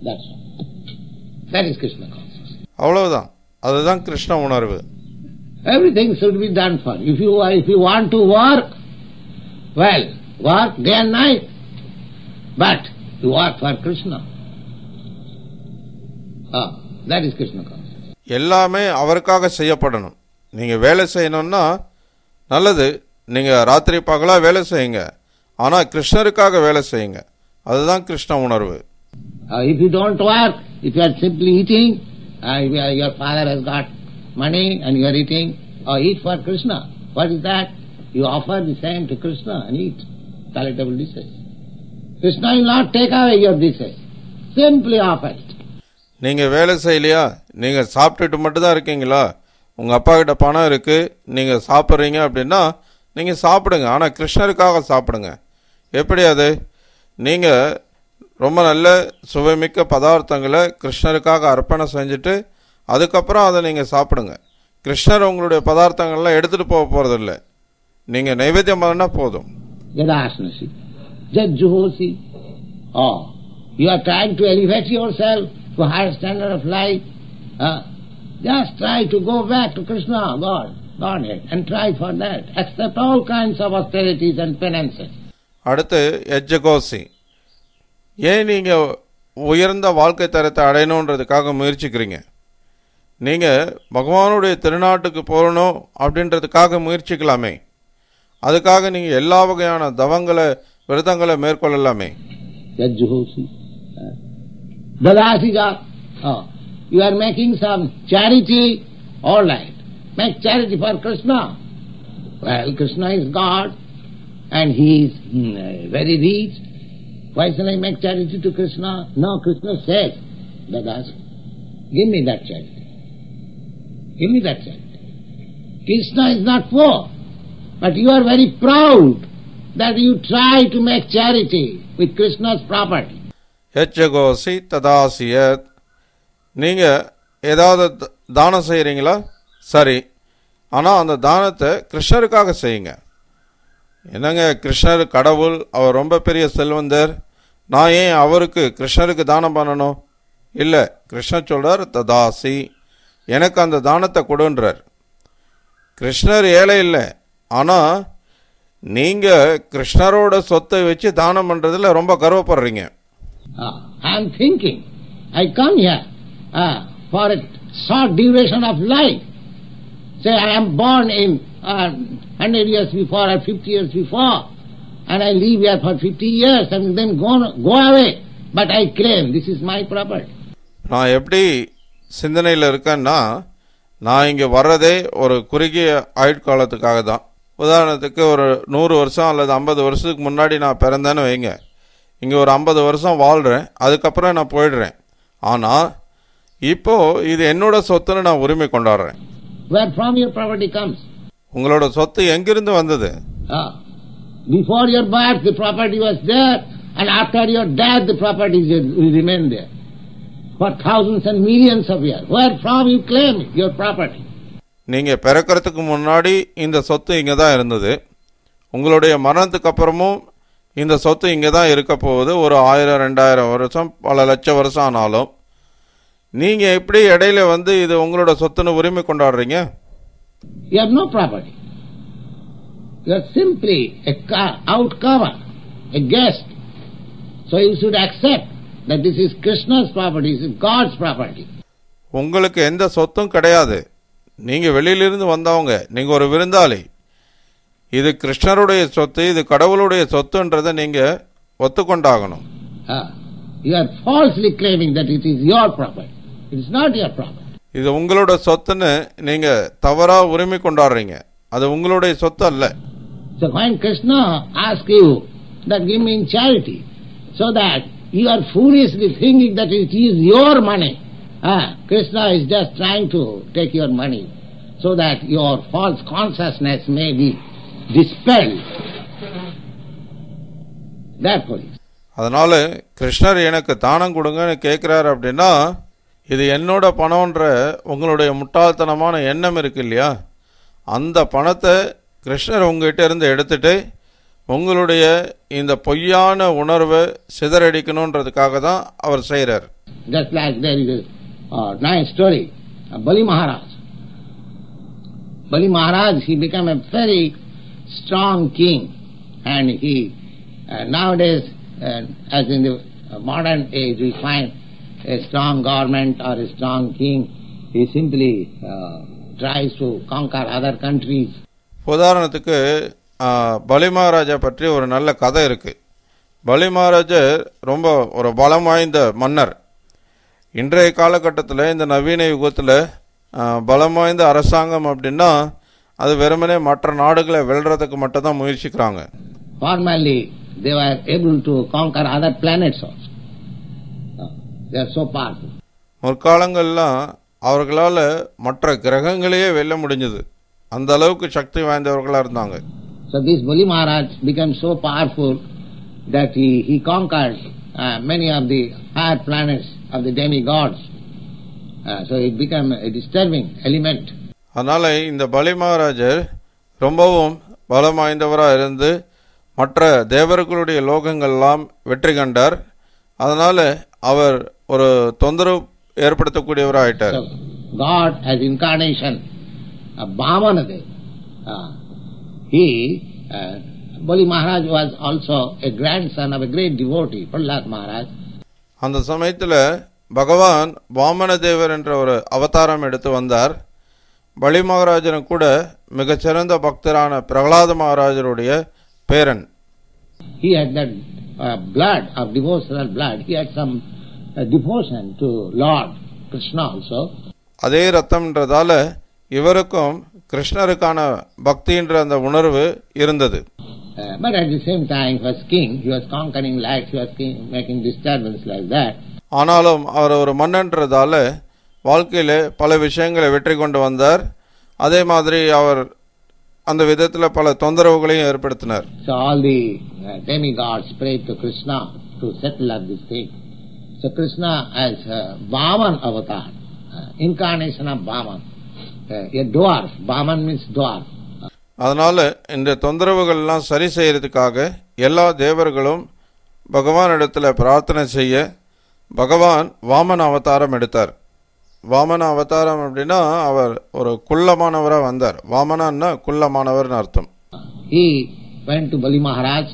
அவ்வளவுதான். அதுதான் கிருஷ்ண உணர்வு. Everything should be done for you. If you if you want to work, well, work day and night, but you work for Krishna. Ah, that is Krishna consciousness. எல்லாமே அவருக்காக செய்யப்படணும். நீங்க வேலை செய்யணும்னா நல்லது, நீங்க ராத்திரி பகலா வேலை செய்யுங்க, ஆனா கிருஷ்ணருக்காக வேலை செய்யுங்க. அதுதான் கிருஷ்ண உணர்வு. Uh, if you don't work, if you are simply eating, uh, your father has got money and you are eating, or eat for Krishna. What is that? You offer the same to Krishna and eat palatable dishes. Krishna will not take away your dishes. Simply offer it. நீங்க வேலை செய்யலையா, நீங்க சாப்பிட்டுட்டு மட்டும் தான் இருக்கீங்களா, உங்க அப்பா கிட்ட பணம் இருக்கு, நீங்க சாப்பிட்றீங்க அப்படின்னா நீங்க சாப்பிடுங்க, ஆனா கிருஷ்ணருக்காக சாப்பிடுங்க. எப்படி அது? நீங்க ரொம்ப நல்ல சுவைமிக்க பதார்த்தங்களை கிருஷ்ணருக்காக அர்ப்பணம் செஞ்சுட்டு அதுக்கப்புறம் அதை நீங்க சாப்பிடுங்க. கிருஷ்ணர் உங்களுடைய பதார்த்தங்கள்லாம் எடுத்துட்டு போக போறது இல்லை, நீங்க நைவேத்தியம் பண்ணா போதும். Oh, you are trying to elevate yourself to higher standard of life. Uh, just try to go back to Krishna, God, Godhead, and try for that. Accept all kinds of austerities and penances. அடுத்து எஜ்ஜகோசி, ஏன் நீங்க உயர்ந்த வாழ்க்கை தரத்தை அடையணுன்றதுக்காக முயற்சிக்கிறீங்க? நீங்க பகவானுடைய திருநாட்டுக்கு போகணும் அப்படின்றதுக்காக முயற்சிக்கலாமே. அதுக்காக நீங்க எல்லா வகையான தவங்களை, விரதங்களை மேற்கொள்ளலாமே. Oh, you are making some charity, all right. Make charity for Krishna. Well, Krishna is God and he is mm, very rich. Why shall I make charity to Krishna? No, Krishna says, Dadas, give me that charity. Give me that charity. Krishna is not poor, but you are very proud that you try to make charity with Krishna's property. எச்சகோசி ததாசியத், நீங்க ஏதாவது தானம் செய்யறீங்களா? சரி, ஆனா அந்த தானத்தை கிருஷ்ணருக்காக செய்யுங்க. என்னங்க, கிருஷ்ணர் கடவுள், அவர் ரொம்ப பெரிய செல்வந்தர், நான் ஏன் அவருக்கு கிருஷ்ணருக்கு தானம் பண்ணணும்? இல்ல, கிருஷ்ணர் சொல்றார் ததாசி, எனக்கு அந்த தானத்தை கொடுன்றார். கிருஷ்ணர் ஏழை இல்லை, ஆனா நீங்க கிருஷ்ணரோட சொத்தை வச்சு தானம் பண்றதுல ரொம்ப கர்வப்படுறீங்க. Uh, I am thinking, I come here uh, for a short duration of life. Say I am born in uh, hundred years before or fifty years before, and I live here for fifty years and then go, go away. But I claim this is my property. நான் எப்படி சிந்தனையில் இருக்கேன்னா, நான் இங்கே வர்றதே ஒரு குறுகிய ஆயுட்காலத்துக்காக தான். உதாரணத்துக்கு ஒரு நூறு வருஷம் அல்லது ஐம்பது வருஷத்துக்கு முன்னாடி நான் பிறந்தேன்னு வைங்க, இங்கே ஒரு ஐம்பது வருஷம் வாழ்கிறேன், அதுக்கப்புறம் நான் போயிடுறேன். ஆனால் இப்போ இது என்னோட சொத்துன்னு நான் உரிமை கொண்டாடுறேன். Where from your property comes? உங்களோட சொத்து எங்கிருந்து வந்தது? Ah, before your birth the property was there, and after your death the property will remain there for thousands and millions of years. Where from you claim your property? நீங்க பிறக்கிறதுக்கு முன்னாடி இந்த சொத்து இங்கே தான் இருந்தது. உங்களுடைய மரணத்துக்கு அப்புறமும் இந்த சொத்து இங்கே தான் இருக்க போகுது. ஒரு ஆயிரம் ரெண்டாயிரம் வருஷம் பல லட்சம் வருஷம் ஆனாலும் நீங்க எப்படி இடையில வந்து இது உங்களோட சொத்துன்னு உரிமை கொண்டாடுறீங்க? You have no property. You are simply a outcomer, a guest. So you should accept that this is Krishna's property, this is God's property. உங்களுக்கு எந்த சொத்தும் கிடையாது. நீங்க வெளியிலிருந்து வந்தவங்க, நீங்க ஒரு விருந்தாளி. இது கிருஷ்ணருடைய சொத்து, இது கடவுளுடைய சொத்துன்றதை நீங்க ஒத்துக்கொண்டாகணும். Ah, you are falsely claiming that it is your property. It is not your property. இது உங்களோட சொத்துன்னு நீங்க தவறா உரிமை கொண்டாடுறீங்க. அது உங்களுடைய சொத்து அல்ல. So when Krishna asks you that give me in charity, so that you are foolishly thinking that it is your money. Ah, Krishna is just trying to take your money so that your false consciousness may be dispelled. Therefore, அதனால கிருஷ்ணர் எனக்கு தானம் கொடுங்கன்னு கேட்கிறார் அப்படின்னா, இது என்னோட பணம்ன்ற உங்களுடைய முட்டாள்தனமான எண்ணம் இருக்கு இல்லையா, அந்த பணத்தை கிருஷ்ணர் உங்ககிட்ட இருந்து எடுத்துட்டு உங்களுடைய இந்த பொய்யான உணர்வை சிதறடிக்கணுன்றதுக்காக தான் அவர் செய்கிறார். Just like there is a uh, nice story of Bali Maharaj. Bali Maharaj, he became a very strong king, and he uh, nowadays, uh, as in the uh, modern age, we find a strong government or a strong king, he simply uh, tries to conquer other countries. உதாரணத்துக்கு பலி மகாராஜா பற்றி ஒரு நல்ல கதை இருக்கு. பலி மகாராஜர் ரொம்ப ஒரு பலம் வாய்ந்த மன்னர். இன்றைய காலகட்டத்தில் இந்த நவீன யுகத்தில் பலம் வாய்ந்த அரசாங்கம் அப்படின்னா அது வெறுமனே மற்ற நாடுகளை வெல்றதுக்கு மட்டும் தான் முயற்சிக்கிறாங்க. Formerly they were able to conquer other planets also. They are so powerful. முற்காலங்கள்லாம் அவர்களால் மற்ற கிரகங்களையே வெல்ல முடிஞ்சது. அந்த அளவுக்கு சக்தி வாய்ந்தவர்களாக இருந்தாங்க. So this Bali Maharaj became so powerful that he, he conquered uh, many of the higher planets of the demigods. Uh, so it became a disturbing element. அதனால இந்த பலி மகாராஜர் ரொம்பவும் பலம் வாய்ந்தவராக இருந்து மற்ற தேவர்களுடைய லோகங்கள்லாம் வெற்றி கண்டார். அதனால அவர் ஒரு தொந்தரவு ஏற்படுத்தக்கூடியவராயிட்டார். So God as incarnation of Vamanadeva. Uh, he, uh, Bali Maharaj was also a grandson of a great devotee, Prahlad Maharaj. அந்த சமயத்தில் பகவான் வாமனதேவர் என்ற ஒரு அவதாரம் எடுத்து வந்தார். பலி மகாராஜனும் கூட மிகச்சிறந்த பக்தரான பிரகலாத மகாராஜருடைய பேரன். He had that uh, blood of devotional blood. He had some uh, devotion to Lord Krishna also. அதே ரத்தம்ன்றதால இவருக்கும் கிருஷ்ணருக்கான பக்தின்ற அந்த உணர்வு இருந்தது. Uh, but at the same time he was king, he was conquering life, he was king, making disturbance like that. ஆனாலும் அவர் ஒரு மன்னன்றதால வாழ்க்கையில பல விஷயங்களை வெற்றி கொண்டு வந்தார். அதே மாதிரி அவர் அந்த விதத்தில் பல தொந்தரவுகளையும் ஏற்படுத்தினார். So all the uh, demigods prayed to Krishna to settle up this thing. So Krishna as uh, Vaman avatar, uh, incarnation of Vaman, uh, a dwarf. Vaman means dwarf. அதனால இந்த தொந்தரவுகள்லாம் சரி செய்யறதுக்காக எல்லா தேவர்களும் பகவான் இடத்துல பிரார்த்தனை செய்ய பகவான் வாமன அவதாரம் எடுத்தார். வாமன அவதாரம் அப்படின்னா அவர் ஒரு குள்ளமானவராக வந்தார். வாமனான்னா குள்ளமானவர்னு அர்த்தம். He went to Bali Maharaj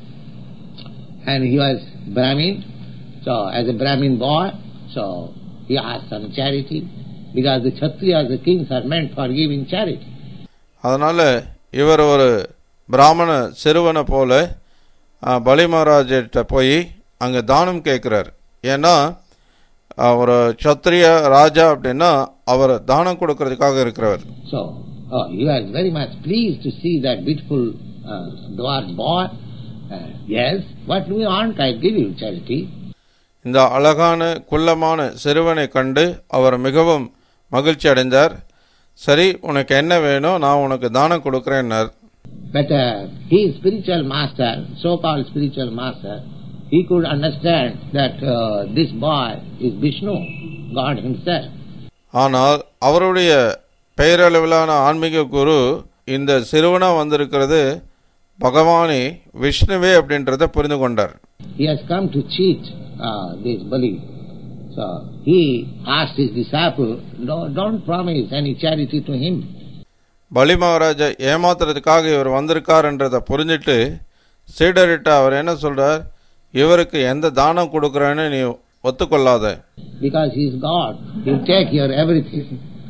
and he was Brahmin. So as a Brahmin boy, so he asked some charity because the Kshatriyas, the kings are meant for giving charity. அதனால இவர் ஒரு பிராமண சிறுவனை போல பலி மகாராஜிட்ட போய் அங்கே தானம் கேட்குறார். ஏன்னா ஒரு சத்திரிய ராஜா அப்படின்னா அவர் தானம் கொடுக்கறதுக்காக இருக்கிறவர். So, oh, you are very much pleased to see that beautiful uh, dwarf boy. Uh, yes, what do you want? I give you charity. இந்த அழகான குள்ளமான சிறுவனை கண்டு அவர் மிகவும் மகிழ்ச்சி அடைந்தார். சரி, உனக்கு என்ன வேணும், நான் உனக்கு தானம் கொடுக்கிறேன்னார். But uh, his spiritual master, so-called spiritual master, he could understand that uh, this boy is Vishnu, God himself. ஆனால் அவருடைய பெயரளவிலான ஆன்மீக குரு இந்த சிறுவனா வந்திருக்கிறது பகவானே விஷ்ணுவே அப்படின்றத புரிந்து கொண்டார். He has come to cheat uh, this Bali. So he asked his disciple, don't, don't promise any charity to him. பலி மகாராஜா ஏமாத்துறதுக்காக இவர் வந்திருக்கார் என்றதை புரிஞ்சிட்டு சீடரிட்ட அவர் என்ன சொல்றார், இவருக்கு எந்த தானம் கொடுக்கறேன்னு நீ ஒத்துக்கொள்ளாத. Because he is God, he will take your everything.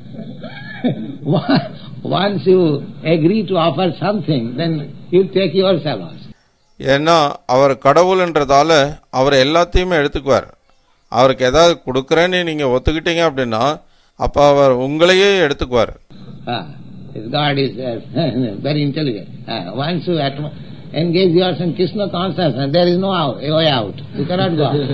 Once you agree to offer something, then he will take yourself also. ஏன்னா அவர் கடவுள் என்றதால அவர் எல்லாத்தையுமே எடுத்துக்குவார். அவருக்கு ஏதாவது கொடுக்கறேன்னு நீங்க ஒத்துக்கிட்டீங்க அப்படின்னா அப்ப அவர் உங்களையே எடுத்துக்குவார். His God is uh, very intelligent. Uh, once you atmo- engage yourself in Krishna consciousness, there is no out, way out. You cannot go out.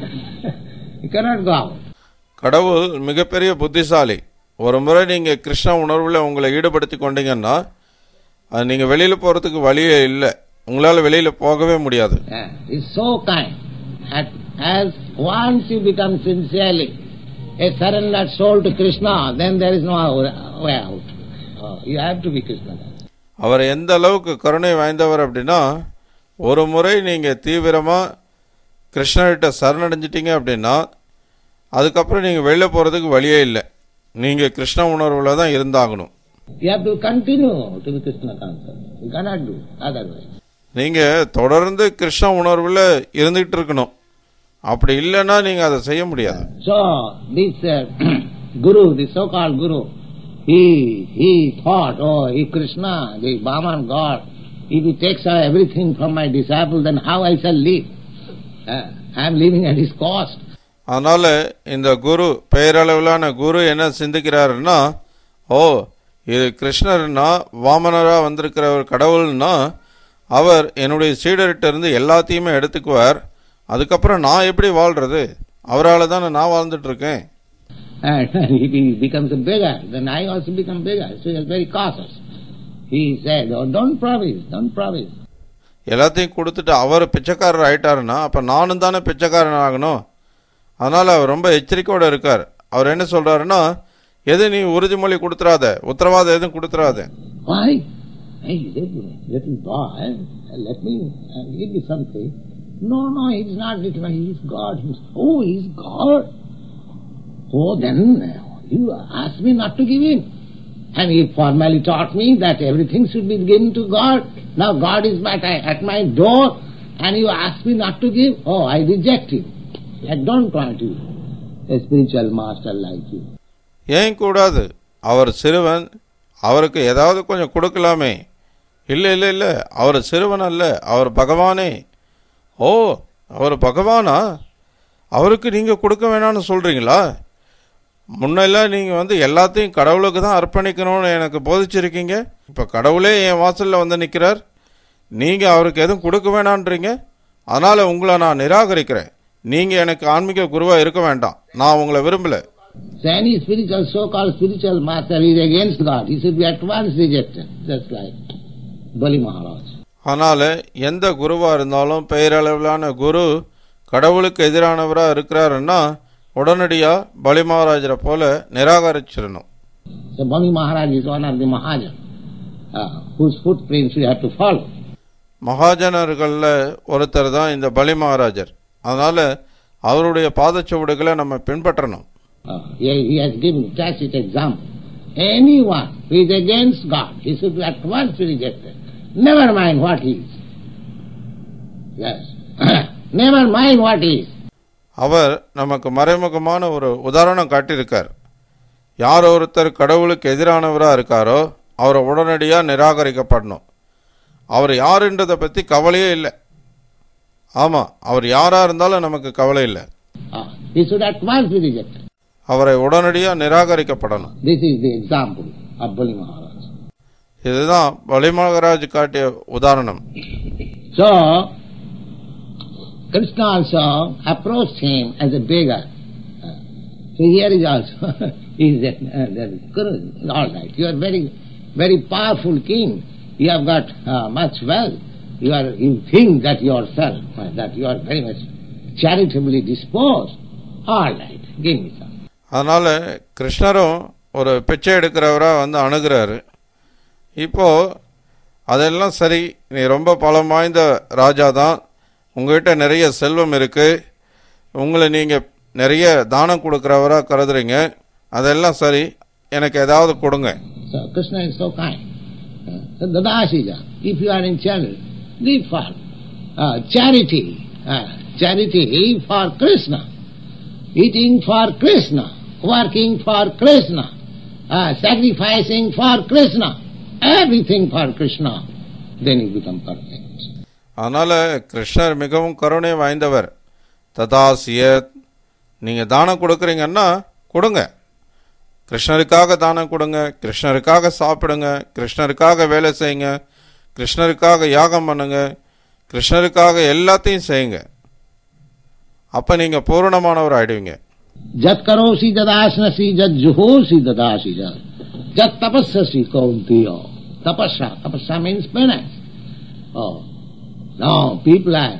You cannot go out. கடவுள் மிகப்பெரிய புத்திசாலி. ஒரு முறை நீங்க கிருஷ்ண உணர்வுல உங்களை ஈடுபடுத்தி கொண்டீங்கன்னா நீங்க வெளியில போறதுக்கு வழியே இல்லை, உங்களால வெளியில போகவே முடியாது. Yeah, it's so kind. At, as once you become sincerely a surrendered soul to Krishna, then there is no way out. Oh, you have to be Krishna. அவர் எந்த அளவுக்கு கருணை வாய்ந்தவர் அப்படின்னா, ஒரு முறை நீங்க தீவிரமா கிருஷ்ணர்கிட்ட சரணடைஞ்சிட்டீங்க அப்படின்னா அதுக்கப்புறம் நீங்க வெளில போறதுக்கு வழியே இல்லை, நீங்க கிருஷ்ண உணர்வுல தான் இருந்தாகணும். You have to continue to be Krishna conscious. You cannot do otherwise. நீங்க தொடர்ந்து கிருஷ்ண உணர்வுல இருந்துட்டு இருக்கணும், அப்படி இல்லைன்னா நீங்க அதை செய்ய முடியாது. So this uh, guru, this so-called guru, he he thought, oh, he Krishna, the Brahman God, if he takes away everything from my disciple, then how I shall live? Uh, I am living at his cost. அதனால இந்த குரு பெயரளவிலான குரு என்ன சிந்திக்கிறாருன்னா, ஓ இது கிருஷ்ணர்னா வாமனரா வந்திருக்கிற ஒரு கடவுள்னா அவர் என்னுடைய சீடர்கிட்ட இருந்து எல்லாத்தையுமே எடுத்துக்குவார், அதுக்கப்புறம் நான் எப்படி வாழ்றது, அவரால் தானே நான் வாழ்ந்துட்டு இருக்கேன். And if he becomes a beggar, then I also become beggar. So he is very cautious. He said, oh, don't promise, don't promise. எல்லாத்தையும் கொடுத்துட்டு அவர் பிச்சைக்காரர் ஆயிட்டாருன்னா அப்ப நானும் தானே பிச்சைக்காரன் ஆகணும். அதனால அவர் ரொம்ப எச்சரிக்கையோட இருக்கார். அவர் என்ன சொல்றாருன்னா, எது நீ உறுதிமொழி கொடுத்துறாத, உத்தரவாதம் எதுவும் கொடுத்துறாத. Why? Hey, little boy, let me uh, give you something. No, no, he's not little boy, he is God. Oh, he is God. Oh, then you asked me not to give him. And he formally taught me that everything should be given to God. Now God is at, at my door and you ask me not to give. Oh, I reject him. I don't want you, a spiritual master like you. ஏன் கூடாது, அவர் சிறுவன், அவருக்கு ஏதாவது கொஞ்சம் கொடுக்கலாமே. இல்லை இல்லை இல்லை, அவர் சிறுவன் அல்ல, அவர் பகவானே. ஓ, அவர் பகவானா, அவருக்கு நீங்கள் கொடுக்க வேணான்னு சொல்கிறீங்களா? முன்னெல்லாம் நீங்கள் வந்து எல்லாத்தையும் கடவுளுக்கு தான் அர்ப்பணிக்கணும்னு எனக்கு போதிச்சிருக்கீங்க, இப்போ கடவுளே என் வாசலில் வந்து நிற்கிறார், நீங்கள் அவருக்கு எதுவும் கொடுக்க வேணான்றீங்க, அதனால் உங்களை நான் நிராகரிக்கிறேன், நீங்கள் எனக்கு ஆன்மீக குருவாக இருக்க வேண்டாம், நான் உங்களை விரும்பலை. So any spiritual, so-called spiritual master is against God. He should be at once rejected, just like Bali Maharaj. அதனால எந்த குருவா இருந்தாலும் பெயரளவிலான குரு கடவுளுக்கு எதிரானவராக இருக்கிறாருன்னா உடனடியா பலி மகாராஜரை போல நிராகரிச்சிடணும். So Bali Maharaj is one of the Mahajan, uh, whose footprints we have to follow. மகாஜனர்கள்ல ஒருத்தர் தான் இந்த பலி மகாராஜர். அதனால அவருடைய பாதச்சுவடுகளை நம்ம பின்பற்றணும். Uh, he, he has given tacit example. Anyone who is against God, he should be at once rejected. Never mind what he is. Yes. Never mind what he is. அவர் நமக்கு மறைமுகமான ஒரு உதாரணம் காட்டியிருக்கார். யார் ஒருத்தர் கடவுளுக்கு எதிரானவராக இருக்காரோ அவரை உடனடியாக நிராகரிக்கப்படணும். அவர் யாருன்றதை பற்றி கவலையே இல்லை. ஆமாம், அவர் யாராக இருந்தாலும் நமக்கு கவலை இல்லை. Uh, he should at once be rejected. அவரை உடனடியா நிராகரிக்கப்படணும். This is the example of Bali Maharaj. இதுதான் பலி மகாராஜ் காட்டிய உதாரணம். So Krishna also approached him as a beggar. So here is also is that, uh, that all right. You are very very powerful king. You have got uh, much wealth. You are you think that yourself uh, that you are very much charitably disposed. All right, give me some. அதனால கிருஷ்ணரும் ஒரு பிச்சை எடுக்கிறவரா வந்து அணுகிறாரு. இப்போ அதெல்லாம் சரி, நீ ரொம்ப பலம் வாய்ந்த ராஜா தான், உங்ககிட்ட நிறைய செல்வம் இருக்கு, உங்களை நீங்க நிறைய தானம் கொடுக்கிறவரா கருதுறீங்க, அதெல்லாம் சரி, எனக்கு ஏதாவது கொடுங்க. So Krishna is so kind. So Dadashija, if you are in charity, give for uh, charity, uh, charity for Krishna, eating for Krishna, working for Krishna, uh, sacrificing for Krishna, everything for Krishna, then you become perfect. அதனால கிருஷ்ணர் மிகவும் கருணை வாய்ந்தவர். ததாசியத், நீங்க தானம் கொடுக்கறீங்கன்னா கொடுங்க, கிருஷ்ணருக்காக தானம் கொடுங்க, கிருஷ்ணருக்காக சாப்பிடுங்க, கிருஷ்ணருக்காக வேலை செய்யுங்க, கிருஷ்ணருக்காக யாகம் பண்ணுங்க, கிருஷ்ணருக்காக எல்லாத்தையும் செய்யுங்க. அப்ப நீங்க பூரணமானவர் ஆயிடுவீங்க. ஜத் கரோசி ததாஸ்னசி ஜத் ஜுஹோசி ததாசி ஜத் ஜத் தபஸ்ஸசி கௌந்தியோ. Tapasya, tapasya means penance. Oh, now people are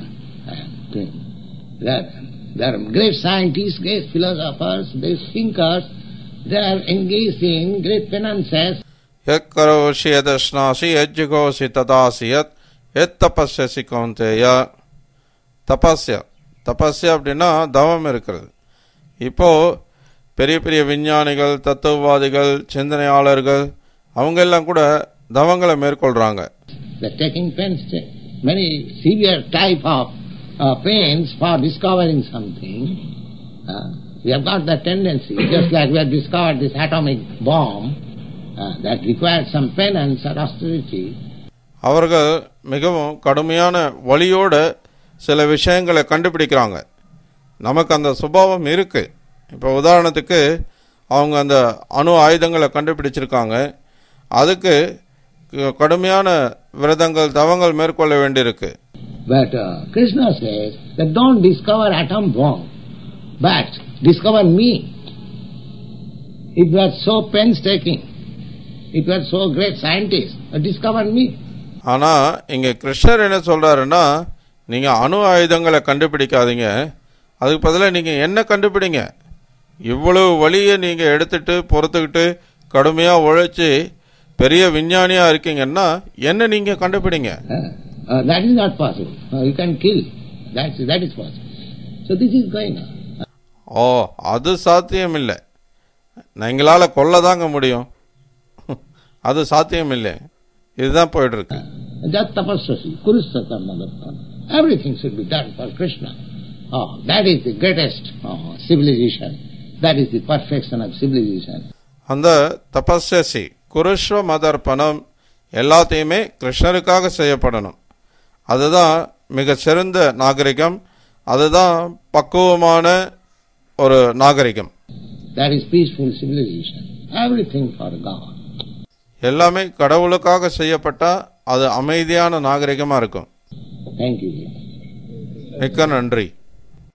there. There are great scientists, great philosophers, great thinkers. They are engaged in great penances. யத் கரோஷி யதஸ்னாசி யஜ்ஜுகோசி ததாசியத் யத் தபஸ்யசி கௌந்தேய. தபஸ்யா, தபஸ்யா அப்படின்னா தவம் இருக்கிறது. இப்போ பெரிய பெரிய விஞ்ஞானிகள், தத்துவவாதிகள், சிந்தனையாளர்கள் அவங்க எல்லாம் கூட தவங்களை மேற்கொள்றாங்க. They are taking pains, many severe type of uh, pains for discovering something. Uh, we have got that tendency, just like we have discovered this atomic bomb, uh, that requires some penance or austerity. அவர்கள் மிகவும் கடுமையான வலியோட சில விஷயங்களை கண்டுபிடிக்கிறாங்க. நமக்கு அந்த சுபாவம் இருக்கு. இப்போ உதாரணத்துக்கு அவங்க அந்த அணு ஆயுதங்களை கண்டுபிடிச்சிருக்காங்க. அதுக்கு கடுமையான விரதங்கள், தவங்கள் மேற்கொள்ள வேண்டியிருக்கு. But uh, Krishna says that don't discover atom bomb, but discover me. If you are so painstaking, if you are so great scientist, discover me. ஆனா இங்க கிருஷ்ணர் என்ன சொல்றாருன்னா, நீங்க அணு ஆயுதங்களை கண்டுபிடிக்காதீங்க, அதுக்கு பதிலாக நீங்க என்ன கண்டுபிடிங்க. இவ்வளவு வழியை நீங்க எடுத்துட்டு பொறுத்துக்கிட்டு கடுமையா உழைச்சி பெரிய விஞ்ஞானியா இருக்கீங்கன்னா என்ன நீங்க கண்டுபிடிங்க. Uh, that is not possible. Uh, you can kill. That is, that is possible. So this is going on. ஓ, அது சாத்தியம் இல்லை, எங்களால கொல்லதாங்க முடியும், அது சாத்தியம் இல்லை, இதுதான் போயிட்டு இருக்கு. Jat tapasasi kurusata madhatan. Everything should be done for Krishna. Oh, that is the greatest oh, civilization. That is the perfection of civilization. அந்த தபஸ்யசி குருஷ்வ மதர்ப்பணம் எல்லாத்தையுமே கிருஷ்ணருக்காக செய்யப்படணும். அதுதான் மிக சிறந்த நாகரிகம், அதுதான் பக்குவமான ஒரு நாகரிகம். That is peaceful civilization. Everything for God. எல்லாமே கடவுளுக்காக செய்யப்பட்டா அது அமைதியான நாகரிகமா இருக்கும். Thank you. மிக்க நன்றி.